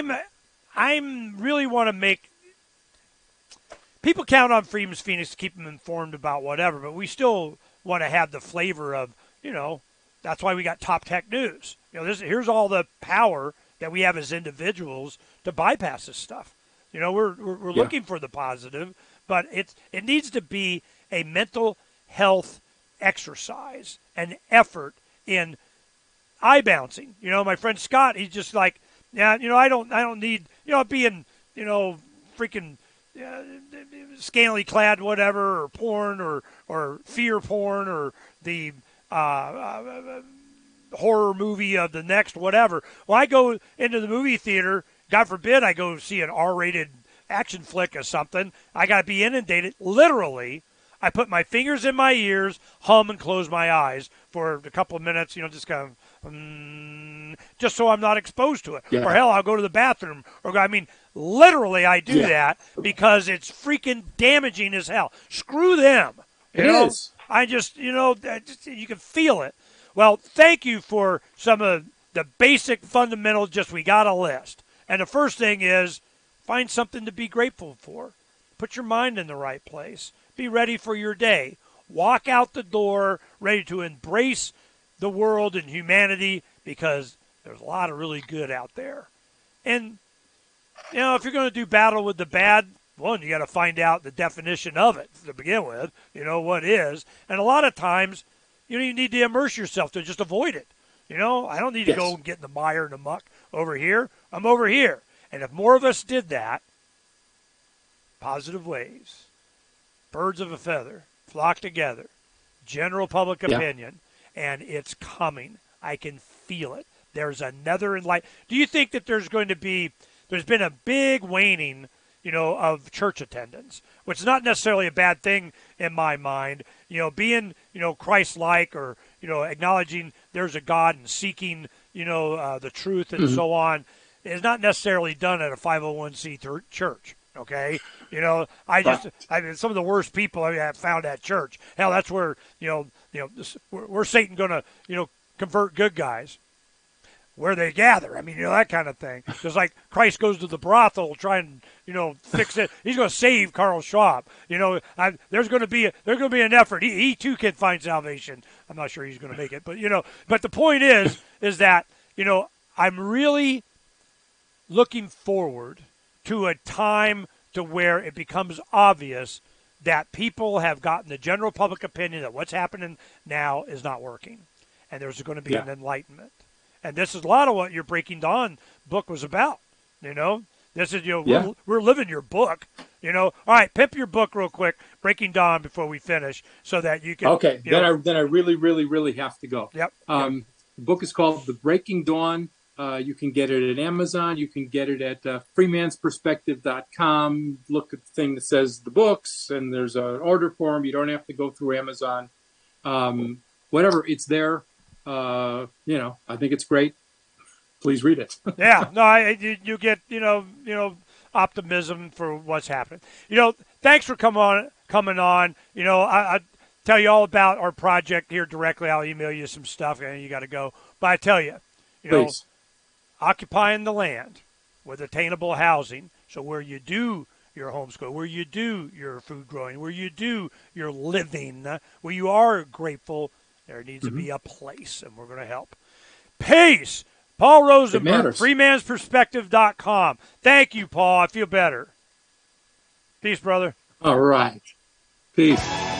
I'm really want to make people count on Freedom's Phoenix to keep them informed about whatever, but we still want to have the flavor of, that's why we got Top Tech News. Here's all the power that we have as individuals to bypass this stuff. We're looking for the positive, but it needs to be a mental health exercise, an effort in eye bouncing. My friend Scott, he's just like, yeah, I don't need, being, freaking scantily clad, whatever, or porn, or fear porn, or the horror movie of the next whatever. When I go into the movie theater, God forbid I go see an R-rated action flick or something, I got to be inundated. Literally, I put my fingers in my ears, hum, and close my eyes for a couple of minutes, just kind of, just so I'm not exposed to it. Yeah. Or hell, I'll go to the bathroom. Literally, I do that because it's freaking damaging as hell. Screw them. It is. I just, you can feel it. Well, thank you for some of the basic fundamentals. Just we got a list. And the first thing is find something to be grateful for. Put your mind in the right place. Be ready for your day. Walk out the door ready to embrace the world and humanity because there's a lot of really good out there. And, if you're going to do battle with the bad, one, you got to find out the definition of it to begin with, what is. And a lot of times, you need to immerse yourself to just avoid it. I don't need to go and get in the mire and the muck over here. I'm over here. And if more of us did that, positive waves, birds of a feather, flock together, general public opinion, and it's coming. I can feel it. There's another Do you think that there's been a big waning, of church attendance, which is not necessarily a bad thing in my mind, being, Christ-like or, acknowledging there's a God and seeking, the truth and so on is not necessarily done at a 501c church. Okay. Some of the worst people I have found at church. Hell, that's where, where's Satan going to, convert good guys? Where they gather. That kind of thing. Just like Christ goes to the brothel, try and, fix it. He's going to save Carl Schwab. There's going to be an effort. He too can find salvation. I'm not sure he's going to make it, but the point is that, I'm really looking forward to a time to where it becomes obvious that people have gotten the general public opinion that what's happening now is not working. And there's going to be an enlightenment. And this is a lot of what your Breaking Dawn book was about. This is, we're living your book. All right, pimp your book real quick, Breaking Dawn, before we finish, so that you can. Okay, then I really, really, really have to go. Yep. The book is called The Breaking Dawn. You can get it at Amazon. You can get it at freemansperspective.com. Look at the thing that says the books, and there's an order form. You don't have to go through Amazon. Whatever, it's there. I think it's great. Please read it. Yeah, no, you get optimism for what's happening. Thanks for coming on. I tell you all about our project here directly. I'll email you some stuff, and you got to go. But I tell you, Please. Occupying the land with attainable housing. So where you do your homeschool, where you do your food growing, where you do your living, where you are grateful. There needs to be a place, and we're going to help. Peace. Paul Rosenberg, freemansperspective.com. Thank you, Paul. I feel better. Peace, brother. All right. Peace.